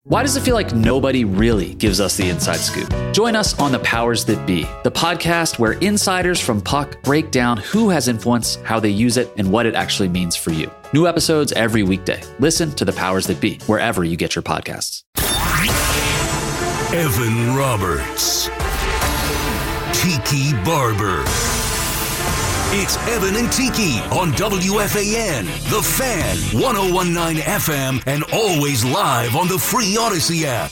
Why does it feel like nobody really gives us the inside scoop? Join us on The Powers That Be, the podcast where insiders from Puck break down who has influence, how they use it, and what it actually means for you. New episodes every weekday. Listen to The Powers That Be, wherever you get your podcasts. Evan Roberts. Tiki Barber. It's Evan and Tiki on WFAN, The Fan, 101.9 FM, and always live on the free Odyssey app.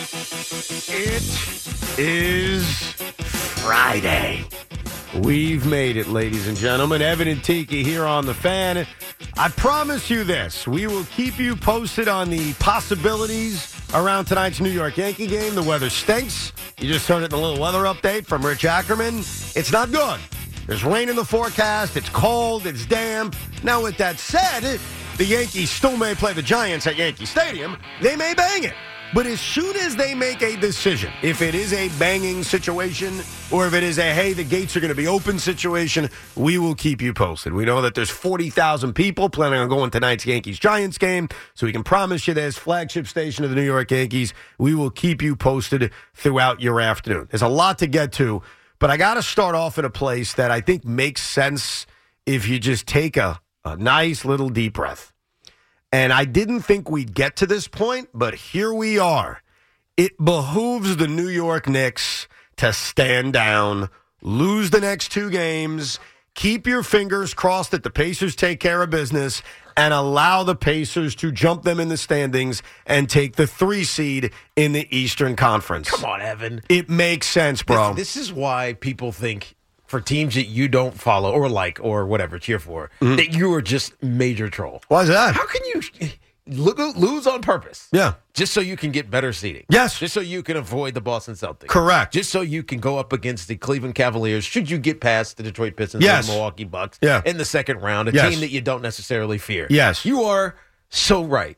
It is Friday. We've made it, ladies and gentlemen. Evan and Tiki here on The Fan. I promise you this. We will keep you posted on the possibilities around tonight's New York Yankee game. The weather stinks. You just heard it in a little weather update from Rich Ackerman. It's not good. There's rain in the forecast. It's cold. It's damp. Now, with that said, the Yankees still may play the Giants at Yankee Stadium. They may bang it. But as soon as they make a decision, if it is a banging situation or if it is a, hey, the gates are going to be open situation, we will keep you posted. We know that there's 40,000 people planning on going tonight's Yankees-Giants game, so we can promise you this, flagship station of the New York Yankees, we will keep you posted throughout your afternoon. There's a lot to get to, but I got to start off in a place that I think makes sense if you just take a nice little deep breath. And I didn't think we'd get to this point, but here we are. It behooves the New York Knicks to stand down, lose the next two games, keep your fingers crossed that the Pacers take care of business, and allow the Pacers to jump them in the standings and take the 3 seed in the Eastern Conference. Come on, Evan. It makes sense, bro. This is why people think for teams that you don't follow or like or whatever, cheer for, that you are just major troll. Why is that? How can you lose on purpose? Yeah. Just so you can get better seating. Yes. Just so you can avoid the Boston Celtics. Correct. Just so you can go up against the Cleveland Cavaliers should you get past the Detroit Pistons Yes. or the Milwaukee Bucks in the second round, a Yes. team that you don't necessarily fear. Yes. You are so right.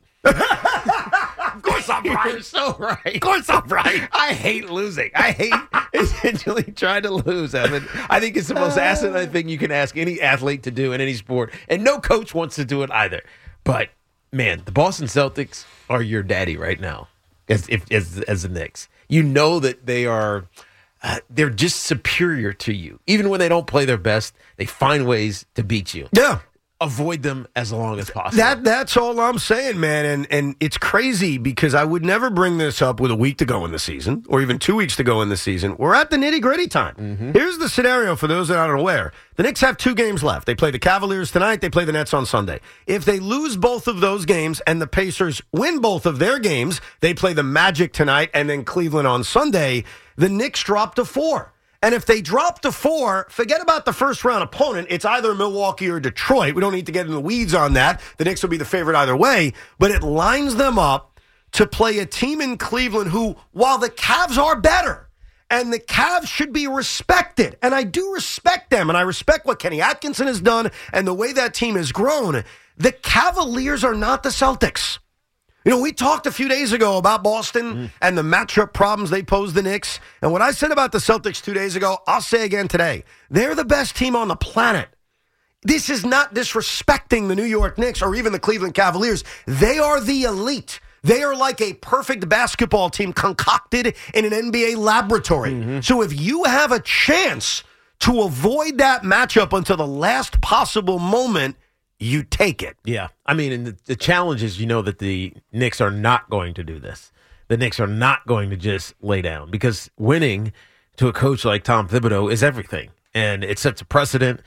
Of course I'm right. You're so right. Of course I'm right. I hate losing. I hate essentially trying to lose, Evan. I think it's the most asinine thing you can ask any athlete to do in any sport, and no coach wants to do it either. But, man, the Boston Celtics are your daddy right now as the Knicks. You know that they are they're just superior to you. Even when they don't play their best, they find ways to beat you. Yeah. Avoid them as long as possible. That's all I'm saying, man. And it's crazy because I would never bring this up with a week to go in the season or even 2 weeks to go in the season. We're at the nitty-gritty time. Mm-hmm. Here's the scenario for those that aren't aware. The Knicks have 2 games left. They play the Cavaliers tonight. They play the Nets on Sunday. If they lose both of those games and the Pacers win both of their games, they play the Magic tonight and then Cleveland on Sunday. The Knicks drop to 4. And if they drop to 4, forget about the first-round opponent. It's either Milwaukee or Detroit. We don't need to get in the weeds on that. The Knicks will be the favorite either way. But it lines them up to play a team in Cleveland who, while the Cavs are better, and the Cavs should be respected, and I do respect them, and I respect what Kenny Atkinson has done and the way that team has grown, the Cavaliers are not the Celtics. You know, we talked a few days ago about Boston and the matchup problems they posed the Knicks. And what I said about the Celtics 2 days ago, I'll say again today. They're the best team on the planet. This is not disrespecting the New York Knicks or even the Cleveland Cavaliers. They are the elite. They are like a perfect basketball team concocted in an NBA laboratory. Mm-hmm. So if you have a chance to avoid that matchup until the last possible moment, you take it. Yeah. I mean, and the challenge is, you know, that the Knicks are not going to do this. The Knicks are not going to just lay down because winning to a coach like Tom Thibodeau is everything. And it sets a precedent.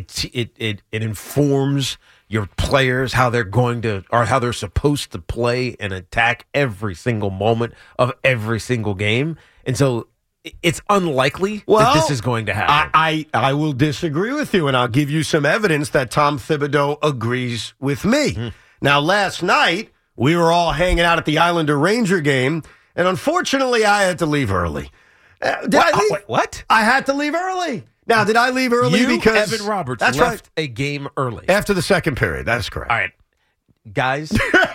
It informs your players how they're going to or how they're supposed to play and attack every single moment of every single game. And so it's unlikely that this is going to happen. I will disagree with you, and I'll give you some evidence that Tom Thibodeau agrees with me. Mm-hmm. Now, last night, we were all hanging out at the Islander-Ranger game, and unfortunately, I had to leave early. What? I had to leave early. Now, did I leave early because Evan Roberts that's left right. a game early? After the second period. That's correct. All right. Guys,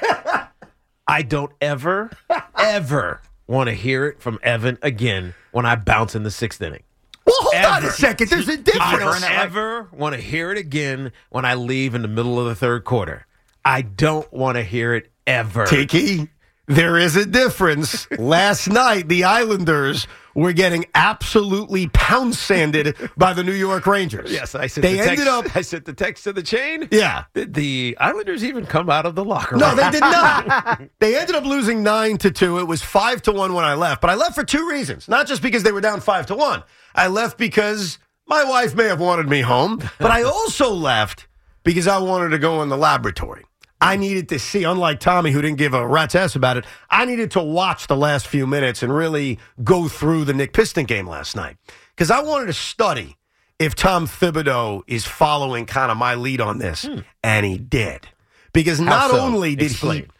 I don't ever want to hear it from Evan again when I bounce in the 6th inning. Well, hold on a second. There's a difference. I don't ever want to hear it again when I leave in the middle of the 3rd quarter. I don't want to hear it ever. Tiki, There is a difference. Last night, the Islanders were getting absolutely pound-sanded by the New York Rangers. Yes, I sent I sent the text to the chain. Yeah. Did the Islanders even come out of the locker room? No, they did not. They ended up losing 9-2. It was 5-1 when I left. But I left for two reasons. Not just because they were down 5-1. I left because my wife may have wanted me home. But I also left because I wanted to go in the laboratory. I needed to see, unlike Tommy, who didn't give a rat's ass about it, I needed to watch the last few minutes and really go through the Nick Piston game last night. Because I wanted to study if Tom Thibodeau is following kind of my lead on this. And he did. Because not only did OG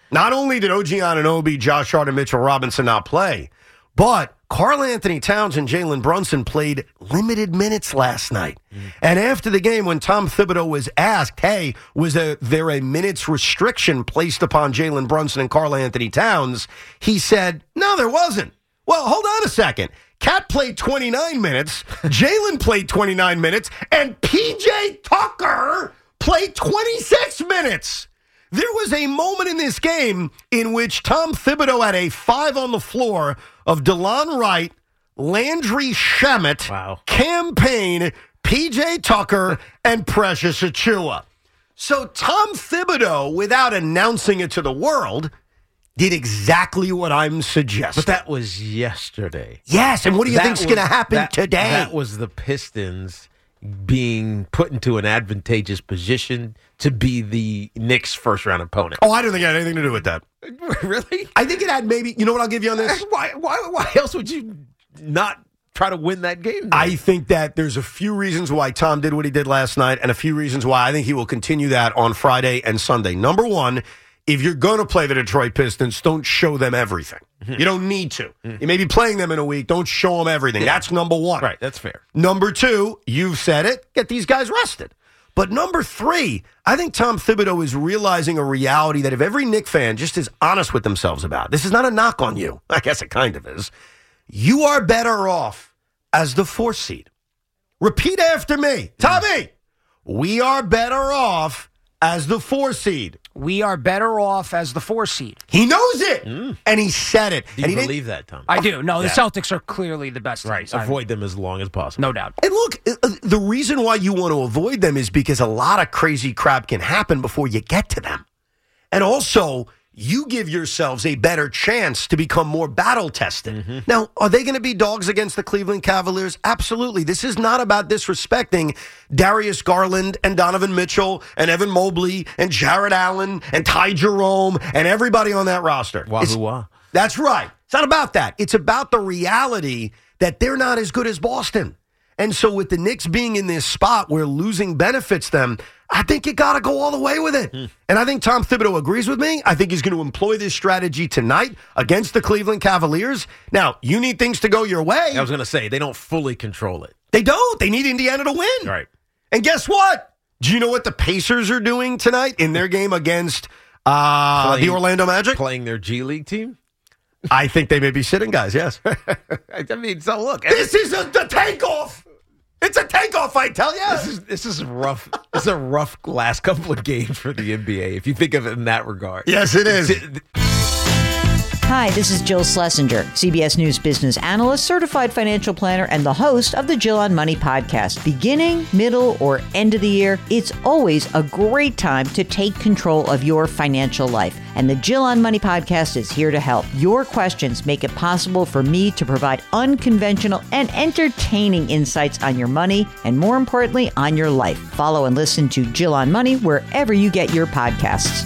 Anunoby, Josh Hart, and Mitchell Robinson not play, but Karl Anthony Towns and Jalen Brunson played limited minutes last night. And after the game, when Tom Thibodeau was asked, hey, was there a minutes restriction placed upon Jalen Brunson and Karl Anthony Towns, he said, no, there wasn't. Well, hold on a second. Cat played 29 minutes, Jalen played 29 minutes, and P.J. Tucker played 26 minutes. There was a moment in this game in which Tom Thibodeau had a 5 on the floor of DeLon Wright, Landry Shamet, Cam Payne, P.J. Tucker, and Precious Achiuwa. So Tom Thibodeau, without announcing it to the world, did exactly what I'm suggesting. But that was yesterday. Yes, and what do you think is going to happen today? That was the Pistons being put into an advantageous position to be the Knicks' first-round opponent. Oh, I don't think it had anything to do with that. Really? I think it had maybe, you know what I'll give you on this? Why else would you not try to win that game then? I think that there's a few reasons why Tom did what he did last night and a few reasons why I think he will continue that on Friday and Sunday. Number one, if you're going to play the Detroit Pistons, don't show them everything. You don't need to. You may be playing them in a week. Don't show them everything. Yeah. That's number one. Right, that's fair. Number two, you've said it, get these guys rested. But number three, I think Tom Thibodeau is realizing a reality that if every Knick fan just is honest with themselves about, this is not a knock on you. I guess it kind of is. You are better off as the 4th seed. Repeat after me. Tommy, we are better off as the 4th seed. We are better off as the 4 seed. He knows it, and he said it. Do you believe that, Tom? I do. No, the Celtics are clearly the best. Right. Avoid them as long as possible. No doubt. And look, the reason why you want to avoid them is because a lot of crazy crap can happen before you get to them. And also, you give yourselves a better chance to become more battle-tested. Now, are they going to be dogs against the Cleveland Cavaliers? Absolutely. This is not about disrespecting Darius Garland and Donovan Mitchell and Evan Mobley and Jared Allen and Ty Jerome and everybody on that roster. Wahoo-wah. That's right. It's not about that. It's about the reality that they're not as good as Boston. And so with the Knicks being in this spot where losing benefits them, I think you got to go all the way with it. And I think Tom Thibodeau agrees with me. I think he's going to employ this strategy tonight against the Cleveland Cavaliers. Now, you need things to go your way. I was going to say, they don't fully control it. They don't. They need Indiana to win. Right. And guess what? Do you know what the Pacers are doing tonight in their game against the Orlando Magic? Playing their G League team? I think they may be sitting guys, yes. I mean, so look. This is the takeoff. It's a takeoff, I tell you. This is rough. It's a rough last couple of games for the NBA, if you think of it in that regard. Yes, it is. Hi, this is Jill Schlesinger, CBS News business analyst, certified financial planner, and the host of the Jill on Money podcast. Beginning, middle, or end of the year, it's always a great time to take control of your financial life. And the Jill on Money podcast is here to help. Your questions make it possible for me to provide unconventional and entertaining insights on your money and, more importantly, on your life. Follow and listen to Jill on Money wherever you get your podcasts.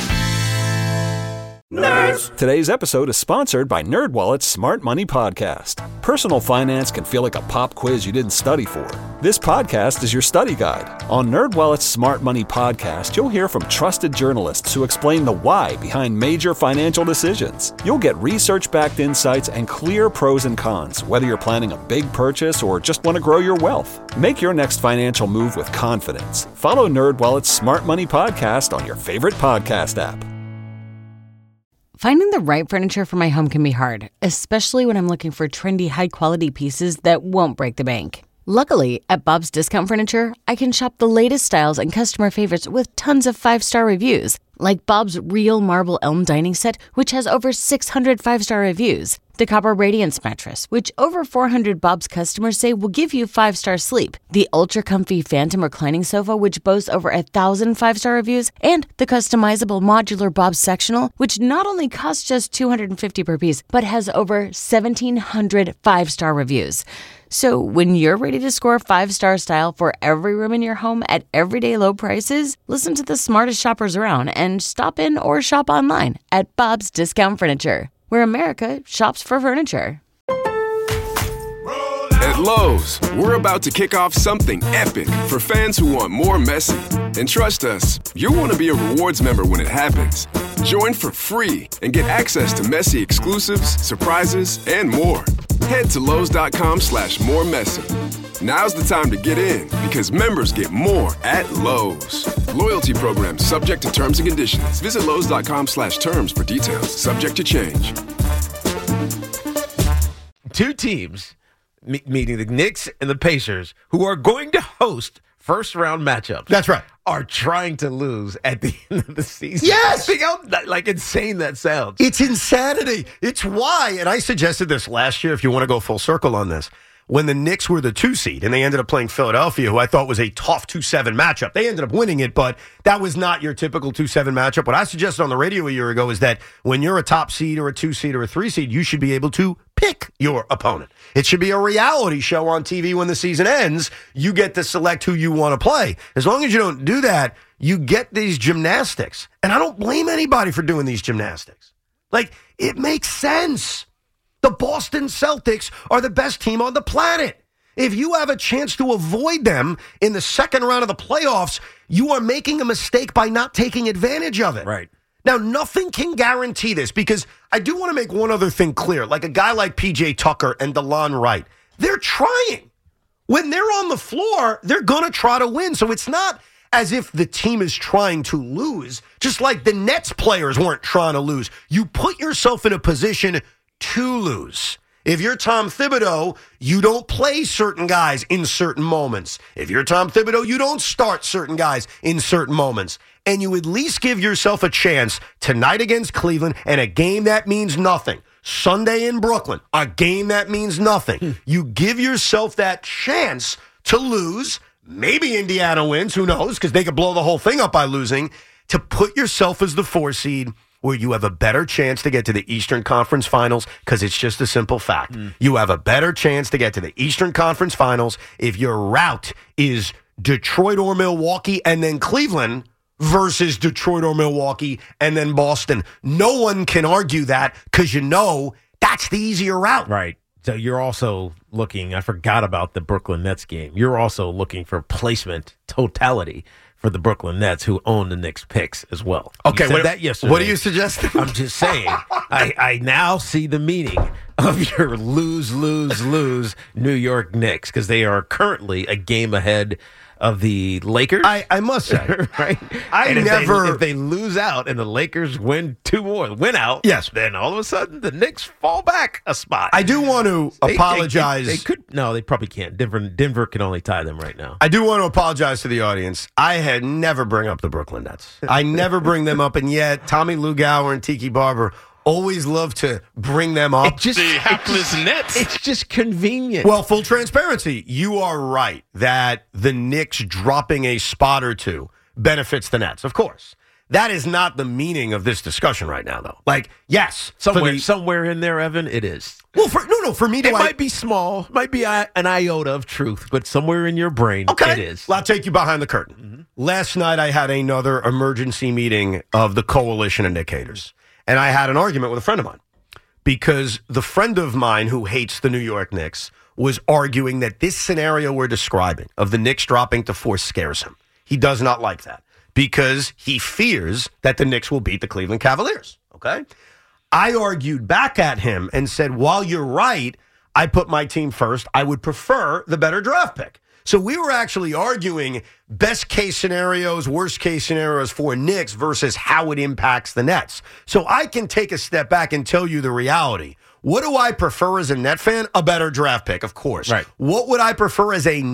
Nerds! Today's episode is sponsored by NerdWallet's Smart Money Podcast. Personal finance can feel like a pop quiz you didn't study for. This podcast is your study guide. On NerdWallet's Smart Money Podcast, you'll hear from trusted journalists who explain the why behind major financial decisions. You'll get research-backed insights and clear pros and cons, whether you're planning a big purchase or just want to grow your wealth. Make your next financial move with confidence. Follow NerdWallet's Smart Money Podcast on your favorite podcast app. Finding the right furniture for my home can be hard, especially when I'm looking for trendy, high-quality pieces that won't break the bank. Luckily, at Bob's Discount Furniture, I can shop the latest styles and customer favorites with tons of 5-star reviews, like Bob's Real Marble Elm Dining Set, which has over 600 5-star reviews. The Copper Radiance Mattress, which over 400 Bob's customers say will give you 5-star sleep. The Ultra Comfy Phantom Reclining Sofa, which boasts over 1,000 5-star reviews. And the customizable modular Bob's Sectional, which not only costs just $250 per piece, but has over 1,700 5-star reviews. So when you're ready to score 5-star style for every room in your home at everyday low prices, listen to the smartest shoppers around and stop in or shop online at Bob's Discount Furniture, where America shops for furniture. At Lowe's, we're about to kick off something epic for fans who want more Messi. And trust us, you'll want to be a rewards member when it happens. Join for free and get access to Messi exclusives, surprises, and more. Head to Lowe's.com/moremessy. Now's the time to get in because members get more at Lowe's. Loyalty program subject to terms and conditions. Visit Lowe's.com/terms for details. Subject to change. Two teams, meaning the Knicks and the Pacers, who are going to host first-round matchups. That's right. Are trying to lose at the end of the season. Yes! Think how insane that sounds. It's insanity. It's why, and I suggested this last year if you want to go full circle on this, when the Knicks were the 2 seed and they ended up playing Philadelphia, who I thought was a tough 2-7 matchup. They ended up winning it, but that was not your typical 2-7 matchup. What I suggested on the radio a year ago is that when you're a top seed or a 2 seed or a 3 seed, you should be able to pick your opponent. It should be a reality show on TV when the season ends. You get to select who you want to play. As long as you don't do that, you get these gymnastics. And I don't blame anybody for doing these gymnastics. Like, it makes sense. The Boston Celtics are the best team on the planet. If you have a chance to avoid them in the second round of the playoffs, you are making a mistake by not taking advantage of it. Right. Now, nothing can guarantee this because I do want to make one other thing clear. Like a guy like P.J. Tucker and DeLon Wright, they're trying. When they're on the floor, they're going to try to win. So it's not as if the team is trying to lose, just like the Nets players weren't trying to lose. You put yourself in a position to lose. If you're Tom Thibodeau, you don't play certain guys in certain moments. If you're Tom Thibodeau, you don't start certain guys in certain moments. And you at least give yourself a chance tonight against Cleveland and a game that means nothing. Sunday in Brooklyn, a game that means nothing. You give yourself that chance to lose. Maybe Indiana wins, who knows, because they could blow the whole thing up by losing. To put yourself as the 4 seed where you have a better chance to get to the Eastern Conference Finals because it's just a simple fact. You have a better chance to get to the Eastern Conference Finals if your route is Detroit or Milwaukee and then Cleveland versus Detroit or Milwaukee and then Boston. No one can argue that because you know that's the easier route. Right. So you're also looking, I forgot about the Brooklyn Nets game. You're also looking for placement totality for the Brooklyn Nets, who own the Knicks picks as well. Okay, you said that yesterday. What are you suggesting? I'm just saying, I now see the meaning of your lose New York Knicks because they are currently a game ahead of the Lakers. I must say, right? If they lose out and the Lakers win 2 more, win out, yes, then all of a sudden the Knicks fall back a spot. I do want to apologize. They could. No, they probably can't. Denver can only tie them right now. I do want to apologize to the audience. I had never bring up the Brooklyn Nets. I never bring them up, and yet Tommy Lugauer and Tiki Barber always love to bring them up. The hapless Nets. It's just convenient. Well, full transparency, you are right that the Knicks dropping a spot or two benefits the Nets, of course. That is not the meaning of this discussion right now, though. Like, yes. Somewhere in there, Evan, it is. Well, for me, it might be small. It might be an iota of truth, but somewhere in your brain, it is. Well, I'll take you behind the curtain. Mm-hmm. Last night, I had another emergency meeting of the Coalition of Knick Haters. And I had an argument with a friend of mine because the friend of mine who hates the New York Knicks was arguing that this scenario we're describing of the Knicks dropping to 4 scares him. He does not like that because he fears that the Knicks will beat the Cleveland Cavaliers. Okay? I argued back at him and said, while you're right, I put my team first. I would prefer the better draft pick. So we were actually arguing best case scenarios, worst case scenarios for Knicks versus how it impacts the Nets. So I can take a step back and tell you the reality. What do I prefer as a Net fan? A better draft pick, of course. Right. What would I prefer as a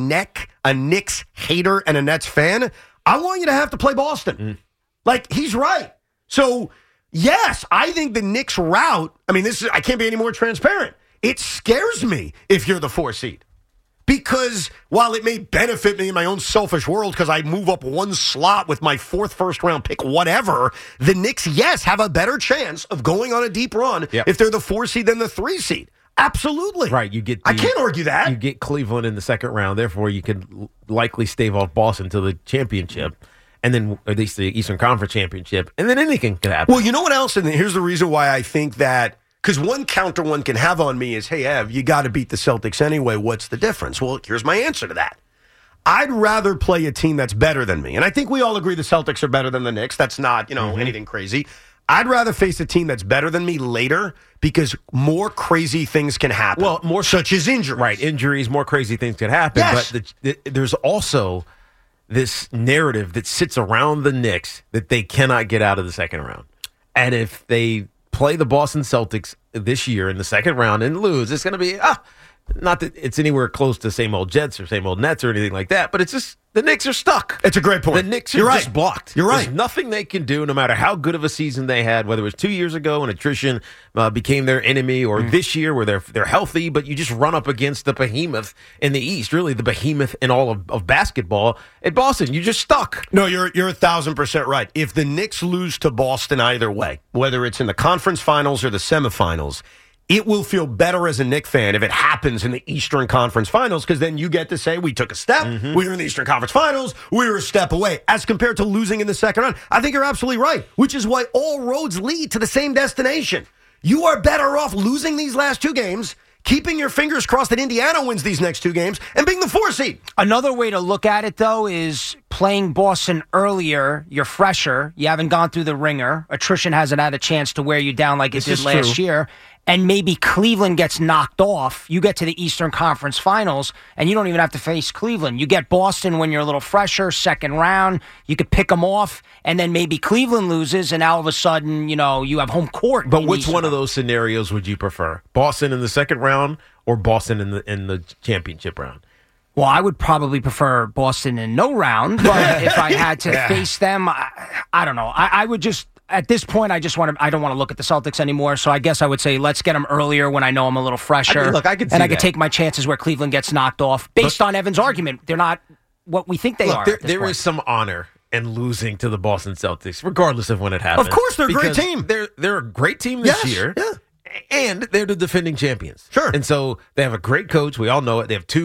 Knicks hater and a Nets fan? I want you to have to play Boston. Like, he's right. So, yes, I think the Knicks route, I can't be any more transparent. It scares me if you're the 4 seed. Because while it may benefit me in my own selfish world because I move up one slot with my 4th first-round pick, whatever, the Knicks, yes, have a better chance of going on a deep run if they're the 4 seed than the 3 seed. Absolutely. Right. I can't argue that. You get Cleveland in the second round. Therefore, you could likely stave off Boston to the championship. And then at least the Eastern Conference championship. And then anything could happen. Well, you know what else? And here's the reason why I think that. Because one counter one can have on me is, hey, Ev, you got to beat the Celtics anyway. What's the difference? Well, here's my answer to that. I'd rather play a team that's better than me. And I think we all agree the Celtics are better than the Knicks. That's not, anything crazy. I'd rather face a team that's better than me later because more crazy things can happen. Well, more such as injuries. Right, injuries, more crazy things can happen. Yes. But there's also this narrative that sits around the Knicks that they cannot get out of the second round. And if they play the Boston Celtics this year in the second round and lose, it's going to be, not that it's anywhere close to same old Jets or same old Nets or anything like that, but it's just the Knicks are stuck. It's a great point. The Knicks are just blocked. You're right. There's nothing they can do, no matter how good of a season they had, whether it was 2 years ago and attrition became their enemy, or this year where they're healthy, but you just run up against the behemoth in the East, really the behemoth in all of basketball. At Boston, you're just stuck. No, you're 1,000% right. If the Knicks lose to Boston either way, whether it's in the conference finals or the semifinals, it will feel better as a Knicks fan if it happens in the Eastern Conference Finals, because then you get to say, we took a step, we were in the Eastern Conference Finals, we were a step away, as compared to losing in the second round. I think you're absolutely right, which is why all roads lead to the same destination. You are better off losing these last 2 games, keeping your fingers crossed that Indiana wins these next 2 games, and being the 4 seed. Another way to look at it, though, is playing Boston earlier. You're fresher. You haven't gone through the ringer. Attrition hasn't had a chance to wear you down like it did last year. And maybe Cleveland gets knocked off. You get to the Eastern Conference Finals, and you don't even have to face Cleveland. You get Boston when you're a little fresher, second round. You could pick them off, and then maybe Cleveland loses, and all of a sudden, you have home court. But which one of those scenarios would you prefer? Boston in the second round or Boston in the championship round? Well, I would probably prefer Boston in no round, but if I had to face them, I don't know. I would just... At this point, I don't want to look at the Celtics anymore, so I guess I would say let's get them earlier when I know I'm a little fresher. I could take my chances where Cleveland gets knocked off. Based on Evan's argument, they're not what we think they are. There is some honor in losing to the Boston Celtics, regardless of when it happens. Of course, they're a great team. They're a great team this year. Yeah. And they're the defending champions. Sure. And so they have a great coach. We all know it. They have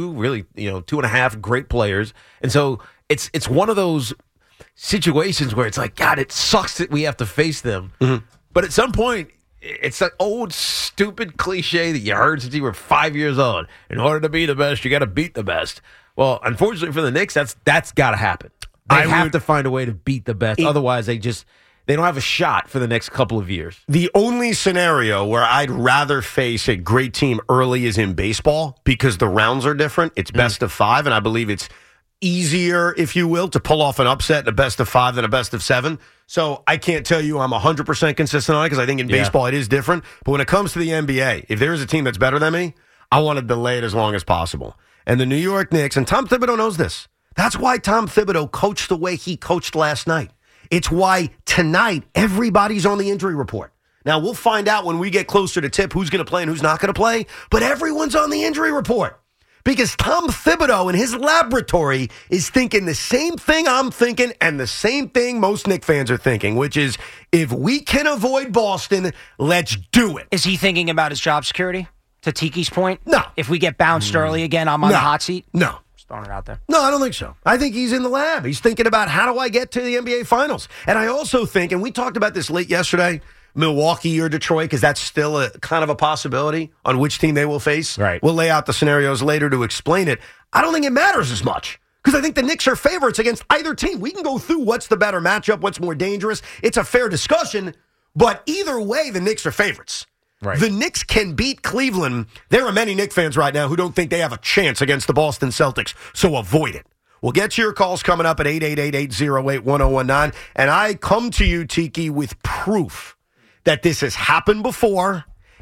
2.5 great players. And so it's one of those situations where it's like, God, it sucks that we have to face them. But at some point, it's that old stupid cliche that you heard since you were 5 years old. In order to be the best, you got to beat the best. Well, unfortunately for the Knicks, that's got to happen. They have to find a way to beat the best. Otherwise, they don't have a shot for the next couple of years. The only scenario where I'd rather face a great team early is in baseball, because the rounds are different. It's best of 5, and I believe it's easier, if you will, to pull off an upset in a best of 5 than a best of 7. So I can't tell you I'm 100% consistent on it, because I think in baseball it is different. But when it comes to the NBA, if there is a team that's better than me, I want to delay it as long as possible. And the New York Knicks, and Tom Thibodeau knows this. That's why Tom Thibodeau coached the way he coached last night. It's why tonight everybody's on the injury report. Now, we'll find out when we get closer to tip who's going to play and who's not going to play, but everyone's on the injury report. Because Tom Thibodeau in his laboratory is thinking the same thing I'm thinking and the same thing most Knicks fans are thinking, which is, if we can avoid Boston, let's do it. Is he thinking about his job security, to Tiki's point? No. If we get bounced early again, I'm on the hot seat? No. Just throwing it out there. No, I don't think so. I think he's in the lab. He's thinking about, how do I get to the NBA Finals? And I also think, and we talked about this late yesterday, Milwaukee or Detroit, because that's still a kind of a possibility on which team they will face. Right. We'll lay out the scenarios later to explain it. I don't think it matters as much, because I think the Knicks are favorites against either team. We can go through what's the better matchup, what's more dangerous. It's a fair discussion, but either way, the Knicks are favorites. Right. The Knicks can beat Cleveland. There are many Knicks fans right now who don't think they have a chance against the Boston Celtics, so avoid it. We'll get to your calls coming up at 888-808-1019, and I come to you, Tiki, with proof that this has happened before.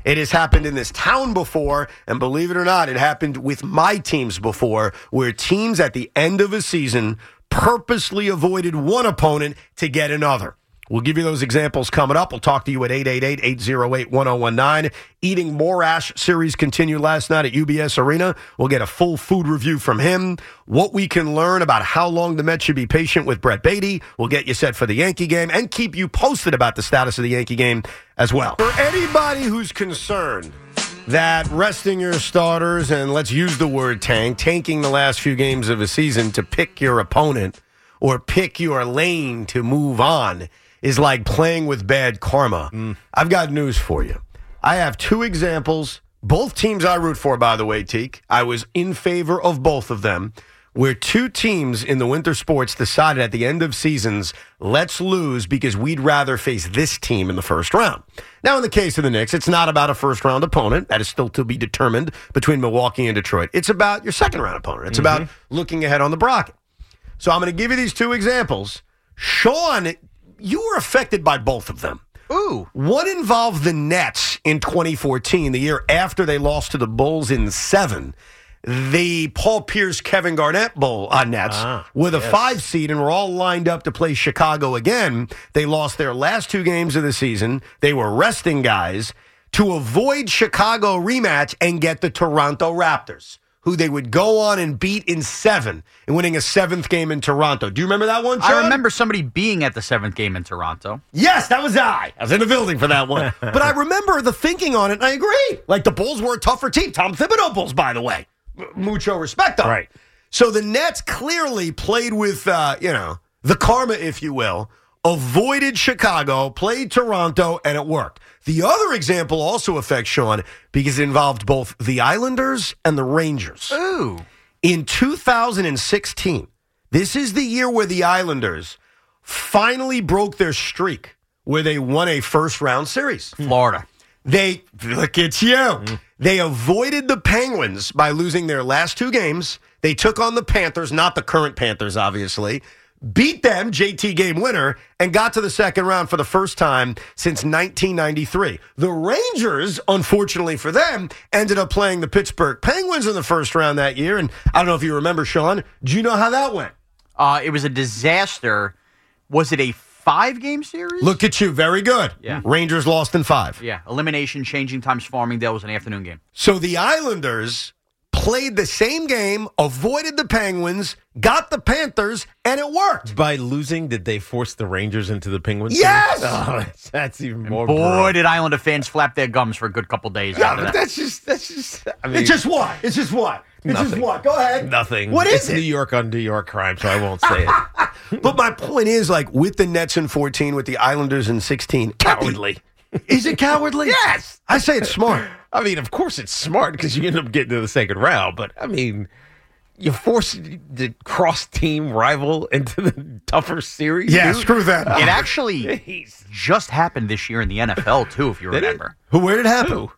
It has happened in this town before, and believe it or not, it happened with my teams before, where teams at the end of a season purposely avoided one opponent to get another. We'll give you those examples coming up. We'll talk to you at 888-808-1019. Eating Morash series continued last night at UBS Arena. We'll get a full food review from him. What we can learn about how long the Mets should be patient with Brett Beatty. We'll get you set for the Yankee game and keep you posted about the status of the Yankee game as well. For anybody who's concerned that resting your starters, and let's use the word tanking the last few games of a season to pick your opponent or pick your lane to move on is like playing with bad karma. I've got news for you. I have two examples, both teams I root for, by the way, Teak. I was in favor of both of them, where two teams in the winter sports decided at the end of seasons, let's lose because we'd rather face this team in the first round. Now, in the case of the Knicks, it's not about a first-round opponent. That is still to be determined between Milwaukee and Detroit. It's about your second-round opponent. It's about looking ahead on the bracket. So I'm going to give you these two examples. Sean, you were affected by both of them. Ooh. One involved the Nets in 2014, the year after they lost to the Bulls in 7. The Paul Pierce, Kevin Garnett Bowl on Nets with a 5 seed, and were all lined up to play Chicago again. They lost their last 2 games of the season. They were resting guys to avoid Chicago rematch and get the Toronto Raptors, who they would go on and beat in 7 and winning a 7th game in Toronto. Do you remember that one, Sean? I remember somebody being at the 7th game in Toronto. Yes, that was I. I was in the building for that one. But I remember the thinking on it, and I agree. Like, the Bulls were a tougher team. Tom Thibodeau Bulls, by the way. Mucho respect on. Right. So the Nets clearly played with, the karma, if you will, avoided Chicago, played Toronto, and it worked. The other example also affects Sean because it involved both the Islanders and the Rangers. Ooh. In 2016, this is the year where the Islanders finally broke their streak, where they won a first-round series. Florida. They, look at you. They avoided the Penguins by losing their last 2 games. They took on the Panthers, not the current Panthers, obviously. Beat them, JT game winner, and got to the second round for the first time since 1993. The Rangers, unfortunately for them, ended up playing the Pittsburgh Penguins in the first round that year. And I don't know if you remember, Sean. Do you know how that went? It was a disaster. Was it a 5-game series? Look at you. Very good. Yeah. Rangers lost in 5. Yeah. Elimination, changing times, Farmingdale was an afternoon game. So the Islanders played the same game, avoided the Penguins, got the Panthers, and it worked. By losing, did they force the Rangers into the Penguins? Yes! Oh, that's even more. Boy, did Islander fans flap their gums for a good couple days. Yeah, after but that. that's just. I mean, it's just what? It's just what? It's Nothing. just what? Go ahead. Nothing. What is it's it? New York on New York crime, so I won't say it. But my point is, like, with the Nets in 14, with the Islanders in 16, cowardly. Is it cowardly? Yes. I say it's smart. I mean, of course it's smart because you end up getting to the second round, but I mean, you force the cross-team rival into the tougher series. Yeah, dude. screw that. It actually just happened this year in the NFL, too, if you Did it? remember. Where did it happen?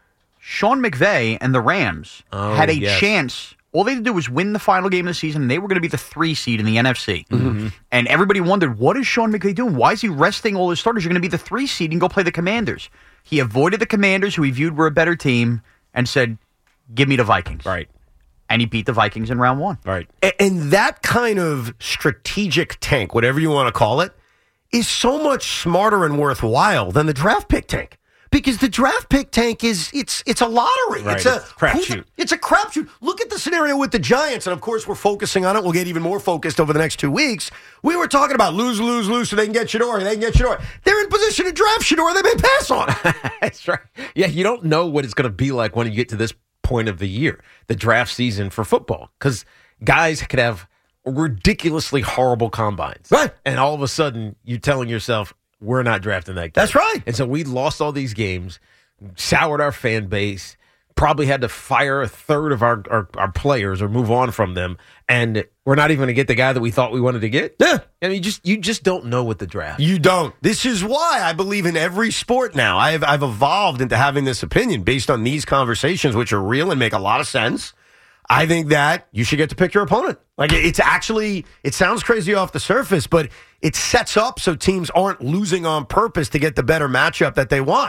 Sean McVay and the Rams had a yes. chance. All they had to do was win the final game of the season, and they were going to be the 3 seed in the NFC. Mm-hmm. And everybody wondered, what is Sean McVay doing? Why is he resting all his starters? You're going to be the 3 seed and go play the Commanders. He avoided the Commanders, who he viewed were a better team, and said, give me the Vikings. Right. And he beat the Vikings in round 1. Right. And that kind of strategic tank, whatever you want to call it, is so much smarter and worthwhile than the draft pick tank. Because the draft pick tank it's a lottery. Right. It's a crapshoot. It's a crapshoot. Look at the scenario with the Giants, and of course we're focusing on it. We'll get even more focused over the next 2 weeks. We were talking about lose, so they can get Shador. They're in position to draft Shador. They may pass on. That's right. Yeah, you don't know what it's going to be like when you get to this point of the year, the draft season for football, because guys could have ridiculously horrible combines. Right. And all of a sudden, you're telling yourself, we're not drafting that guy. That's right. And so we lost all these games, soured our fan base, probably had to fire a third of our players or move on from them, and we're not even going to get the guy that we thought we wanted to get. Yeah. I mean, you just don't know with the draft. You don't. This is why I believe in every sport now. I've evolved into having this opinion based on these conversations, which are real and make a lot of sense. I think that you should get to pick your opponent. Like, it's actually, it sounds crazy off the surface, but it sets up so teams aren't losing on purpose to get the better matchup that they want.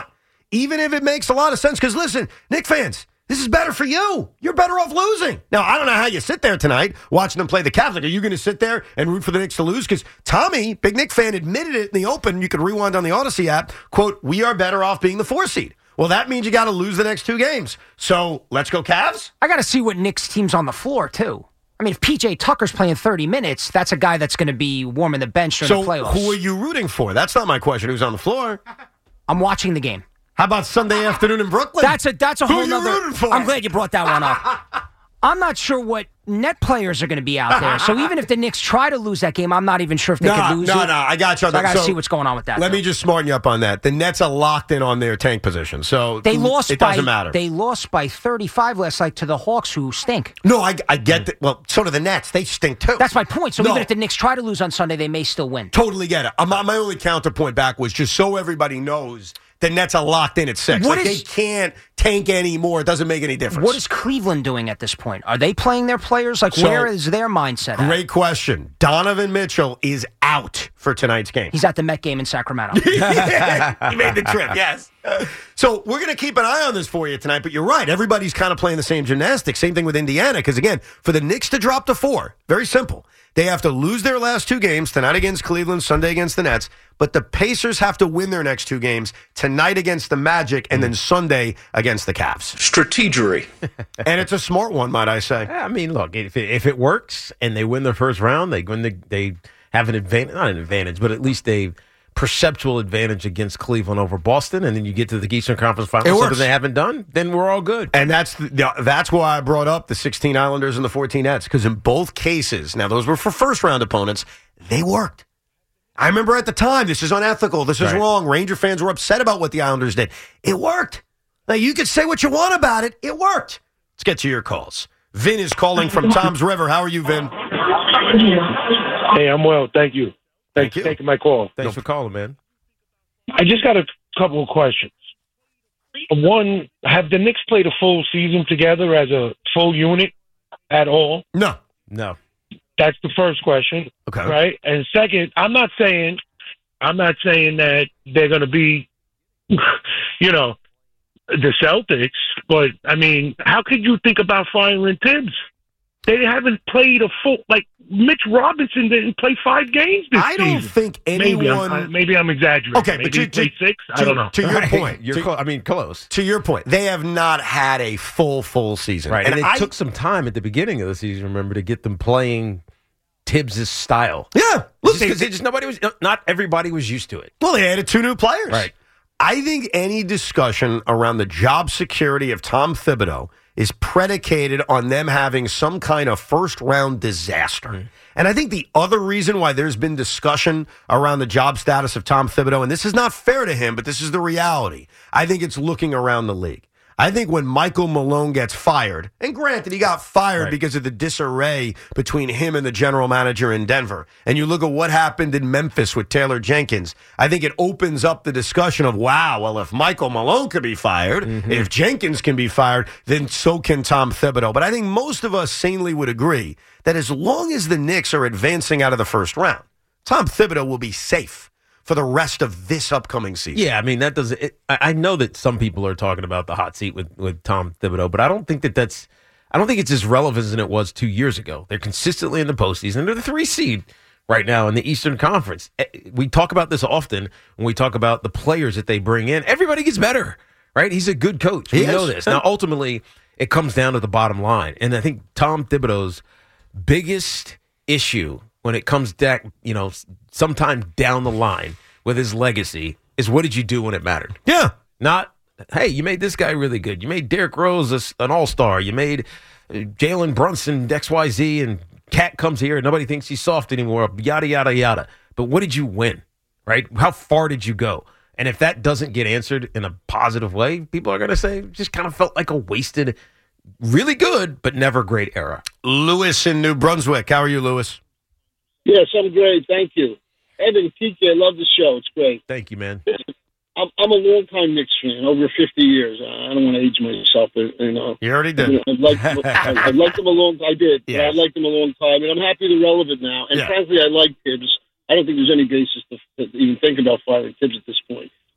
even if it makes a lot of sense. Because listen, Knick fans, this is better for you. You're better off losing. Now, I don't know how you sit there tonight watching them play the Cavs. Like, are you going to sit there and root for the Knicks to lose? Because Tommy, big Knick fan, admitted it in the open. You could rewind on the Odyssey app. Quote, we are better off being the 4 seed. Well, that means you got to lose the next 2 games. So let's go Cavs. I got to see what Knicks team's on the floor, too. I mean, if P.J. Tucker's playing 30 minutes, that's a guy that's going to be warming the bench during the playoffs. So who are you rooting for? That's not my question. Who's on the floor? I'm watching the game. How about Sunday afternoon in Brooklyn? That's a whole Who are you rooting for? I'm glad you brought that one up. I'm not sure what net players are going to be out there. So even if the Knicks try to lose that game, I'm not even sure if they could lose it. No, I got you. So I got to see what's going on with that. Let me just smarten you up on that. The Nets are locked in on their tank position, so it doesn't matter. They lost by 35 last night to the Hawks, who stink. No, I get that. Well, so do the Nets. They stink too. That's my point. So even if the Knicks try to lose on Sunday, they may still win. Totally get it. My only counterpoint back was just so everybody knows the Nets are locked in at 6. They can't tank anymore. It doesn't make any difference. What is Cleveland doing at this point? Are they playing their players? Where is their mindset at? Great question. Donovan Mitchell is out for tonight's game. He's at the Met game in Sacramento. Yeah, he made the trip, yes. So we're going to keep an eye on this for you tonight, but you're right. Everybody's kind of playing the same gymnastics. Same thing with Indiana, because, again, for the Knicks to drop to 4, very simple. They have to lose their last 2 games, tonight against Cleveland, Sunday against the Nets, but the Pacers have to win their next 2 games, tonight against the Magic and then Sunday against the Cavs. Strategery. And it's a smart one, might I say. I mean, look, if it works and they win their first round, they have an advantage, not an advantage, but at least a perceptual advantage against Cleveland over Boston, and then you get to the Eastern Conference Finals, something they haven't done, then we're all good. And that's why I brought up the 16 Islanders and the 14 Nets, because in both cases, now those were for first-round opponents, they worked. I remember at the time, this is unethical, this is wrong. Ranger fans were upset about what the Islanders did. It worked. Now, you could say what you want about it. It worked. Let's get to your calls. Vin is calling from Tom's River. How are you, Vin? Hey, I'm well. Thank you. Thanks for taking my call. Thanks for calling, man. I just got a couple of questions. One, have the Knicks played a full season together as a full unit at all? No. That's the first question. Okay. Right? And second, I'm not saying that they're going to be, the Celtics, but, I mean, how could you think about firing Tibbs? They haven't played a full, Mitch Robinson didn't play 5 games this season. I don't think anyone... Maybe I'm exaggerating. Okay, maybe but he played 6? I don't know. To your point. Close. To your point, they have not had a full season. Right, and it took some time at the beginning of the season, remember, to get them playing Tibbs' style. Yeah. Not everybody was used to it. Well, they added 2 new players. Right. I think any discussion around the job security of Tom Thibodeau is predicated on them having some kind of first-round disaster. And I think the other reason why there's been discussion around the job status of Tom Thibodeau, and this is not fair to him, but this is the reality, I think it's looking around the league. I think when Michael Malone gets fired, and granted, he got fired because of the disarray between him and the general manager in Denver, and you look at what happened in Memphis with Taylor Jenkins, I think it opens up the discussion of, wow, well, if Michael Malone could be fired, if Jenkins can be fired, then so can Tom Thibodeau. But I think most of us sanely would agree that as long as the Knicks are advancing out of the first round, Tom Thibodeau will be safe for the rest of this upcoming season. Yeah, I mean, that doesn't... I know that some people are talking about the hot seat with Tom Thibodeau, but I don't think that's... I don't think it's as relevant as it was 2 years ago. They're consistently in the postseason. They're the 3 seed right now in the Eastern Conference. We talk about this often when we talk about the players that they bring in. Everybody gets better, right? He's a good coach. We know this. Now, ultimately, it comes down to the bottom line. And I think Tom Thibodeau's biggest issue when it comes back, sometime down the line with his legacy is, what did you do when it mattered? Yeah. Not, hey, you made this guy really good. You made Derrick Rose an all-star. You made Jalen Brunson XYZ, and Cat comes here and nobody thinks he's soft anymore, yada, yada, yada. But what did you win, right? How far did you go? And if that doesn't get answered in a positive way, people are going to say, just kind of felt like a wasted, really good, but never great era. Lewis in New Brunswick. How are you, Lewis? Yes, I'm great. Thank you. Evan, TK, I love the show. It's great. Thank you, man. I'm a long-time Knicks fan, over 50 years. I don't want to age myself, but, You already did. I've liked them a long time. I did. Yeah. I liked them a long time, and I'm happy they're relevant now. And frankly, I like Tibbs. I don't think there's any basis to even think about firing Tibbs at this point.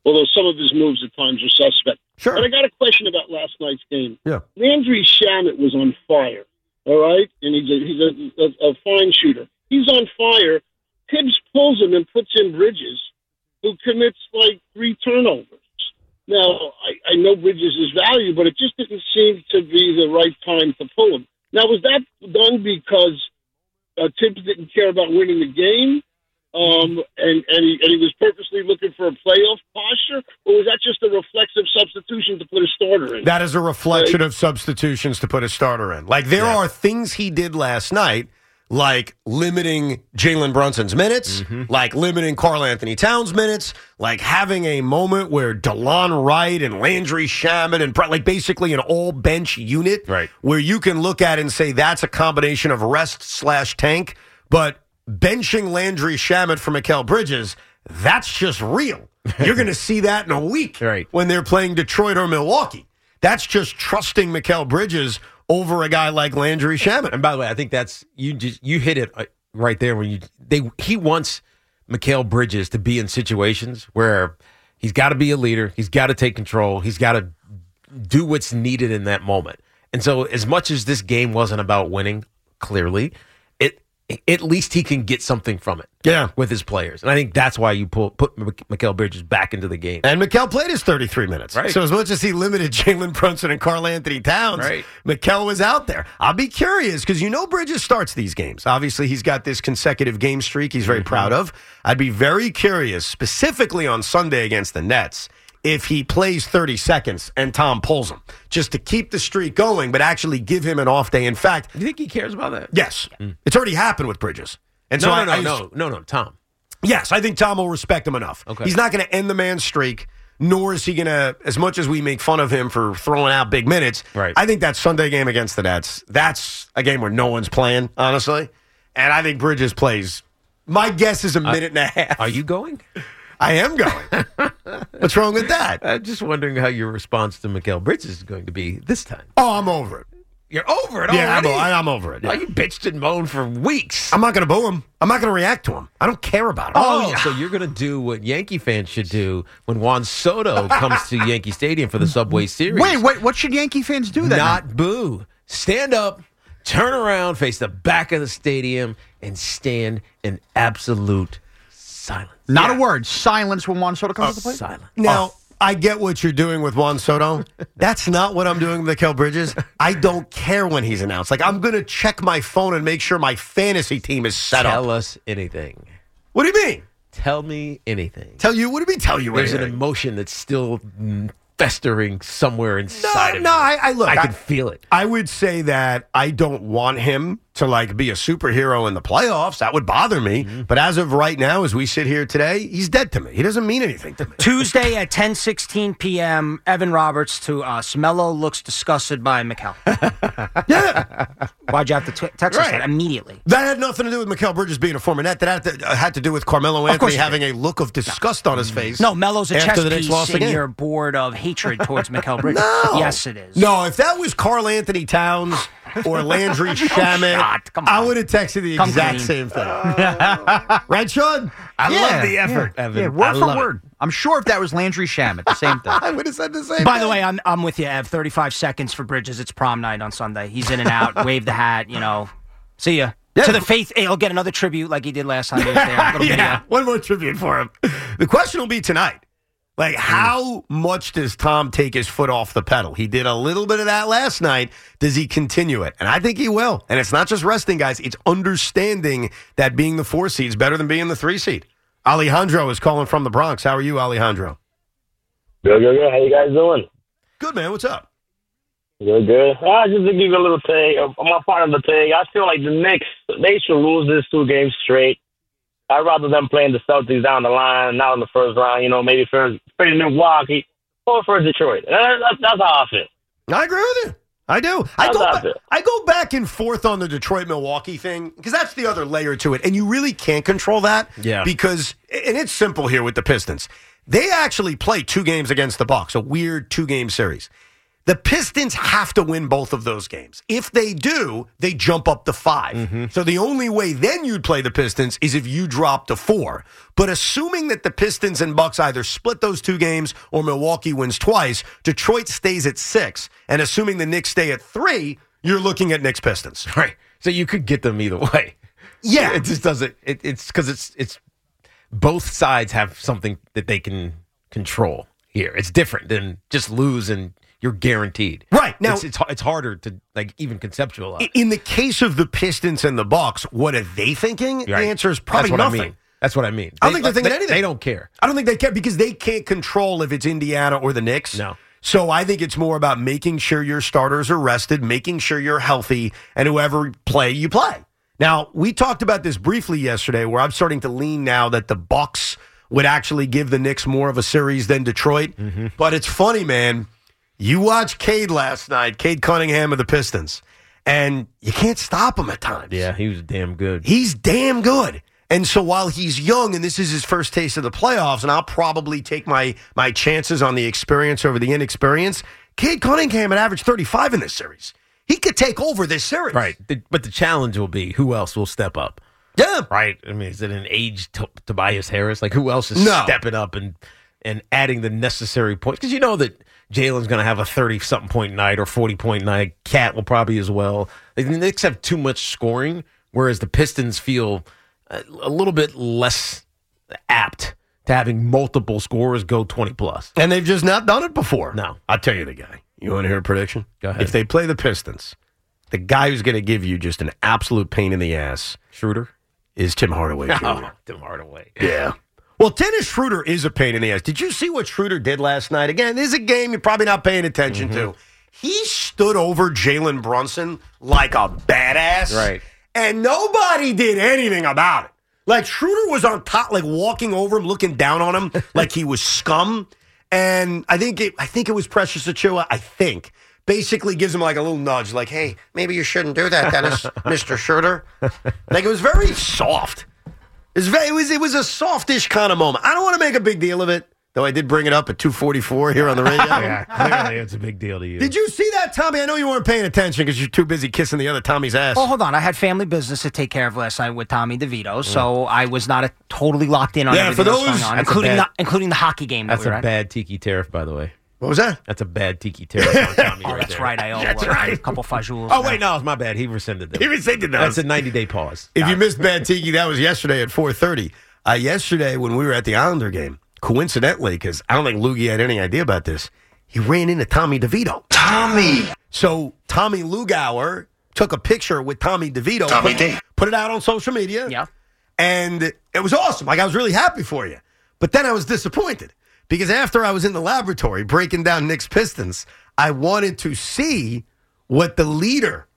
although some of his moves at times are suspect. Sure. But I got a question about last night's game. Yeah. Landry Shamet was on fire, all right? And he's a fine shooter. He's on fire. Tibbs pulls him and puts in Bridges, who commits like 3 turnovers. Now, I know Bridges is value, but it just didn't seem to be the right time to pull him. Now, was that done because Tibbs didn't care about winning the game, and he was purposely looking for a playoff posture, or was that just a reflexive substitution to put a starter in? That is a reflection of substitutions to put a starter in. Like, there are things he did last night, like limiting Jalen Brunson's minutes, like limiting Karl Anthony Towns' minutes, like having a moment where DeLon Wright and Landry Shamet and like basically an all-bench unit where you can look at it and say that's a combination of rest/tank, but benching Landry Shamet for Mikal Bridges, that's just real. You're going to see that in a week when they're playing Detroit or Milwaukee. That's just trusting Mikal Bridges over a guy like Landry Shamet. And by the way, I think that's you hit it right there when he wants Mikal Bridges to be in situations where he's got to be a leader, he's got to take control, he's got to do what's needed in that moment. And so, as much as this game wasn't about winning, clearly, at least he can get something from it. With his players. And I think that's why you put Mikal Bridges back into the game. And Mikal played his 33 minutes. Right. So as much as he limited Jalen Brunson and Karl Anthony Towns, Mikal was out there. I'll be curious because Bridges starts these games. Obviously, he's got this consecutive game streak he's very proud of. I'd be very curious, specifically on Sunday against the Nets, if he plays 30 seconds and Tom pulls him, just to keep the streak going, but actually give him an off day. In fact, do you think he cares about that? Yes. It's already happened with Bridges. And so no, Tom. Yes, I think Tom will respect him enough. Okay. He's not going to end the man's streak, nor is he going to, as much as we make fun of him for throwing out big minutes, I think that Sunday game against the Nets, that's a game where no one's playing, honestly. And I think Bridges plays, my guess is a minute and a half. Are you going? I am going. What's wrong with that? I'm just wondering how your response to Mikal Bridges is going to be this time. Oh, I'm over it. You're over it Yeah, already? I'm over it. Yeah. Oh, you bitched and moaned for weeks. I'm not going to boo him. I'm not going to react to him. I don't care about him. Oh, so you're going to do what Yankee fans should do when Juan Soto comes to Yankee Stadium for the Subway Series. Wait, what should Yankee fans do then? Not boo. Stand up, turn around, face the back of the stadium, and stand in absolute silence. Not a word. Silence when Juan Soto comes to the plate? Silence. Now, I get what you're doing with Juan Soto. That's not what I'm doing with Mikal Bridges. I don't care when he's announced. Like, I'm going to check my phone and make sure my fantasy team is set up. Tell us anything. What do you mean? Tell me anything. Tell you? What do you mean tell you There's anything? an emotion that's still festering somewhere inside of me. I look. I can feel it. I would say that I don't want him to like be a superhero in the playoffs. That would bother me. But as of right now, as we sit here today, he's dead to me. He doesn't mean anything to me. Tuesday at 10:16 p.m., Evan Roberts to us. Melo looks disgusted by Mikal. Yeah. Why'd you have to text us that immediately? That had nothing to do with Mikal Bridges being a former Net. That had to do with Carmelo Anthony having a look of disgust on his face. No, Melo's a after chess the Knicks piece lost the and game. you're bored of hatred towards Mikal Bridges. No. Yes, it is. No, if that was Karl Anthony Towns or Landry Shamet, I would have texted the exact same thing. Right, Sean? I love the effort, Evan. Yeah, word for word. I'm sure if that was Landry Shamet, the same thing. I would have said the same By thing. the way, I'm with you, Ev. 35 seconds for Bridges. It's prom night on Sunday. He's in and out. Wave the hat, See ya. Yeah. To the faith, he'll get another tribute like he did last time he was there. Little video. One more tribute for him. The question will be tonight. Like, how much does Tom take his foot off the pedal? He did a little bit of that last night. Does he continue it? And I think he will. And it's not just resting guys. It's understanding that being the 4 seed is better than being the 3 seed. Alejandro is calling from the Bronx. How are you, Alejandro? Good. How you guys doing? Good, man. What's up? Good. Just to give you a little take, I'm a part of the take. I feel like the Knicks, they should lose this 2 games straight. I'd rather them playing the Celtics down the line, not in the first round, maybe for Milwaukee or for Detroit. That's how I feel. I agree with you. I do. I go back and forth on the Detroit-Milwaukee thing because that's the other layer to it. And you really can't control that. Yeah. Because, and it's simple here with the Pistons. They actually play 2 games against the Bucks, a weird 2-game series. The Pistons have to win both of those games. If they do, they jump up to 5. So the only way then you'd play the Pistons is if you drop to 4. But assuming that the Pistons and Bucks either split those 2 games or Milwaukee wins twice, Detroit stays at 6. And assuming the Knicks stay at 3, you're looking at Knicks Pistons. Right. So you could get them either way. Yeah. It just doesn't. It's because it's both sides have something that they can control here. It's different than just lose and you're guaranteed. Right. Now, it's harder to even conceptualize. In the case of the Pistons and the Bucks, what are they thinking? Right. The answer is probably nothing. That's what I mean. I don't think they're thinking anything. They don't care. I don't think they care because they can't control if it's Indiana or the Knicks. No. So I think it's more about making sure your starters are rested, making sure you're healthy, and whoever you play. Now, we talked about this briefly yesterday where I'm starting to lean now that the Bucks would actually give the Knicks more of a series than Detroit. But it's funny, man. You watched Cade last night, Cade Cunningham of the Pistons, and you can't stop him at times. Yeah, he was damn good. He's damn good. And so while he's young and this is his first taste of the playoffs, and I'll probably take my chances on the experience over the inexperience, Cade Cunningham had averaged 35 in this series. He could take over this series. Right. But the challenge will be who else will step up. Yeah. Right? I mean, is it an age Tobias Harris? Like, who else is stepping up and adding the necessary points? Because you know that Jalen's going to have a 30-something point night or 40-point night. Cat will probably as well. The Knicks have too much scoring, whereas the Pistons feel a little bit less apt to having multiple scorers go 20-plus. And they've just not done it before. No. I'll tell you the guy. You want to hear a prediction? Go ahead. If they play the Pistons, the guy who's going to give you just an absolute pain in the ass Schroeder is Tim Hardaway Jr. Oh, Tim Hardaway. Yeah. Well, Dennis Schroeder is a pain in the ass. Did you see what Schroeder did last night? Again, this is a game you're probably not paying attention to. He stood over Jalen Brunson like a badass. Right. And nobody did anything about it. Like, Schroeder was on top, like, walking over him, looking down on him like he was scum. And I think it was Precious Achiuwa, basically gives him like a little nudge, like, hey, maybe you shouldn't do that, Dennis, Mr. Schroeder. Like, it was very soft. It was a softish kind of moment. I don't want to make a big deal of it, though I did bring it up at 2:44 here on the radio. Yeah, clearly it's a big deal to you. Did you see that, Tommy? I know you weren't paying attention because you're too busy kissing the other Tommy's ass. Oh, hold on. I had family business to take care of last night with Tommy DeVito, so I was not totally locked in on everything that was going on, including the hockey game. That's a bad tiki tariff, by the way. What was that? That's a bad tiki tariff on Tommy. That's right. I owe a couple fajules. Oh, wait, no, it's my bad. He rescinded them. He rescinded those. That's a 90-day pause. If you missed Bad Tiki, that was yesterday at 4:30. Yesterday, when we were at the Islander game, coincidentally, because I don't think Loogie had any idea about this, he ran into Tommy DeVito. Tommy! So Tommy Lugauer took a picture with Tommy DeVito, put it out on social media. Yeah. And it was awesome. Like, I was really happy for you. But then I was disappointed because after I was in the laboratory breaking down Knicks Pistons, I wanted to see what the leader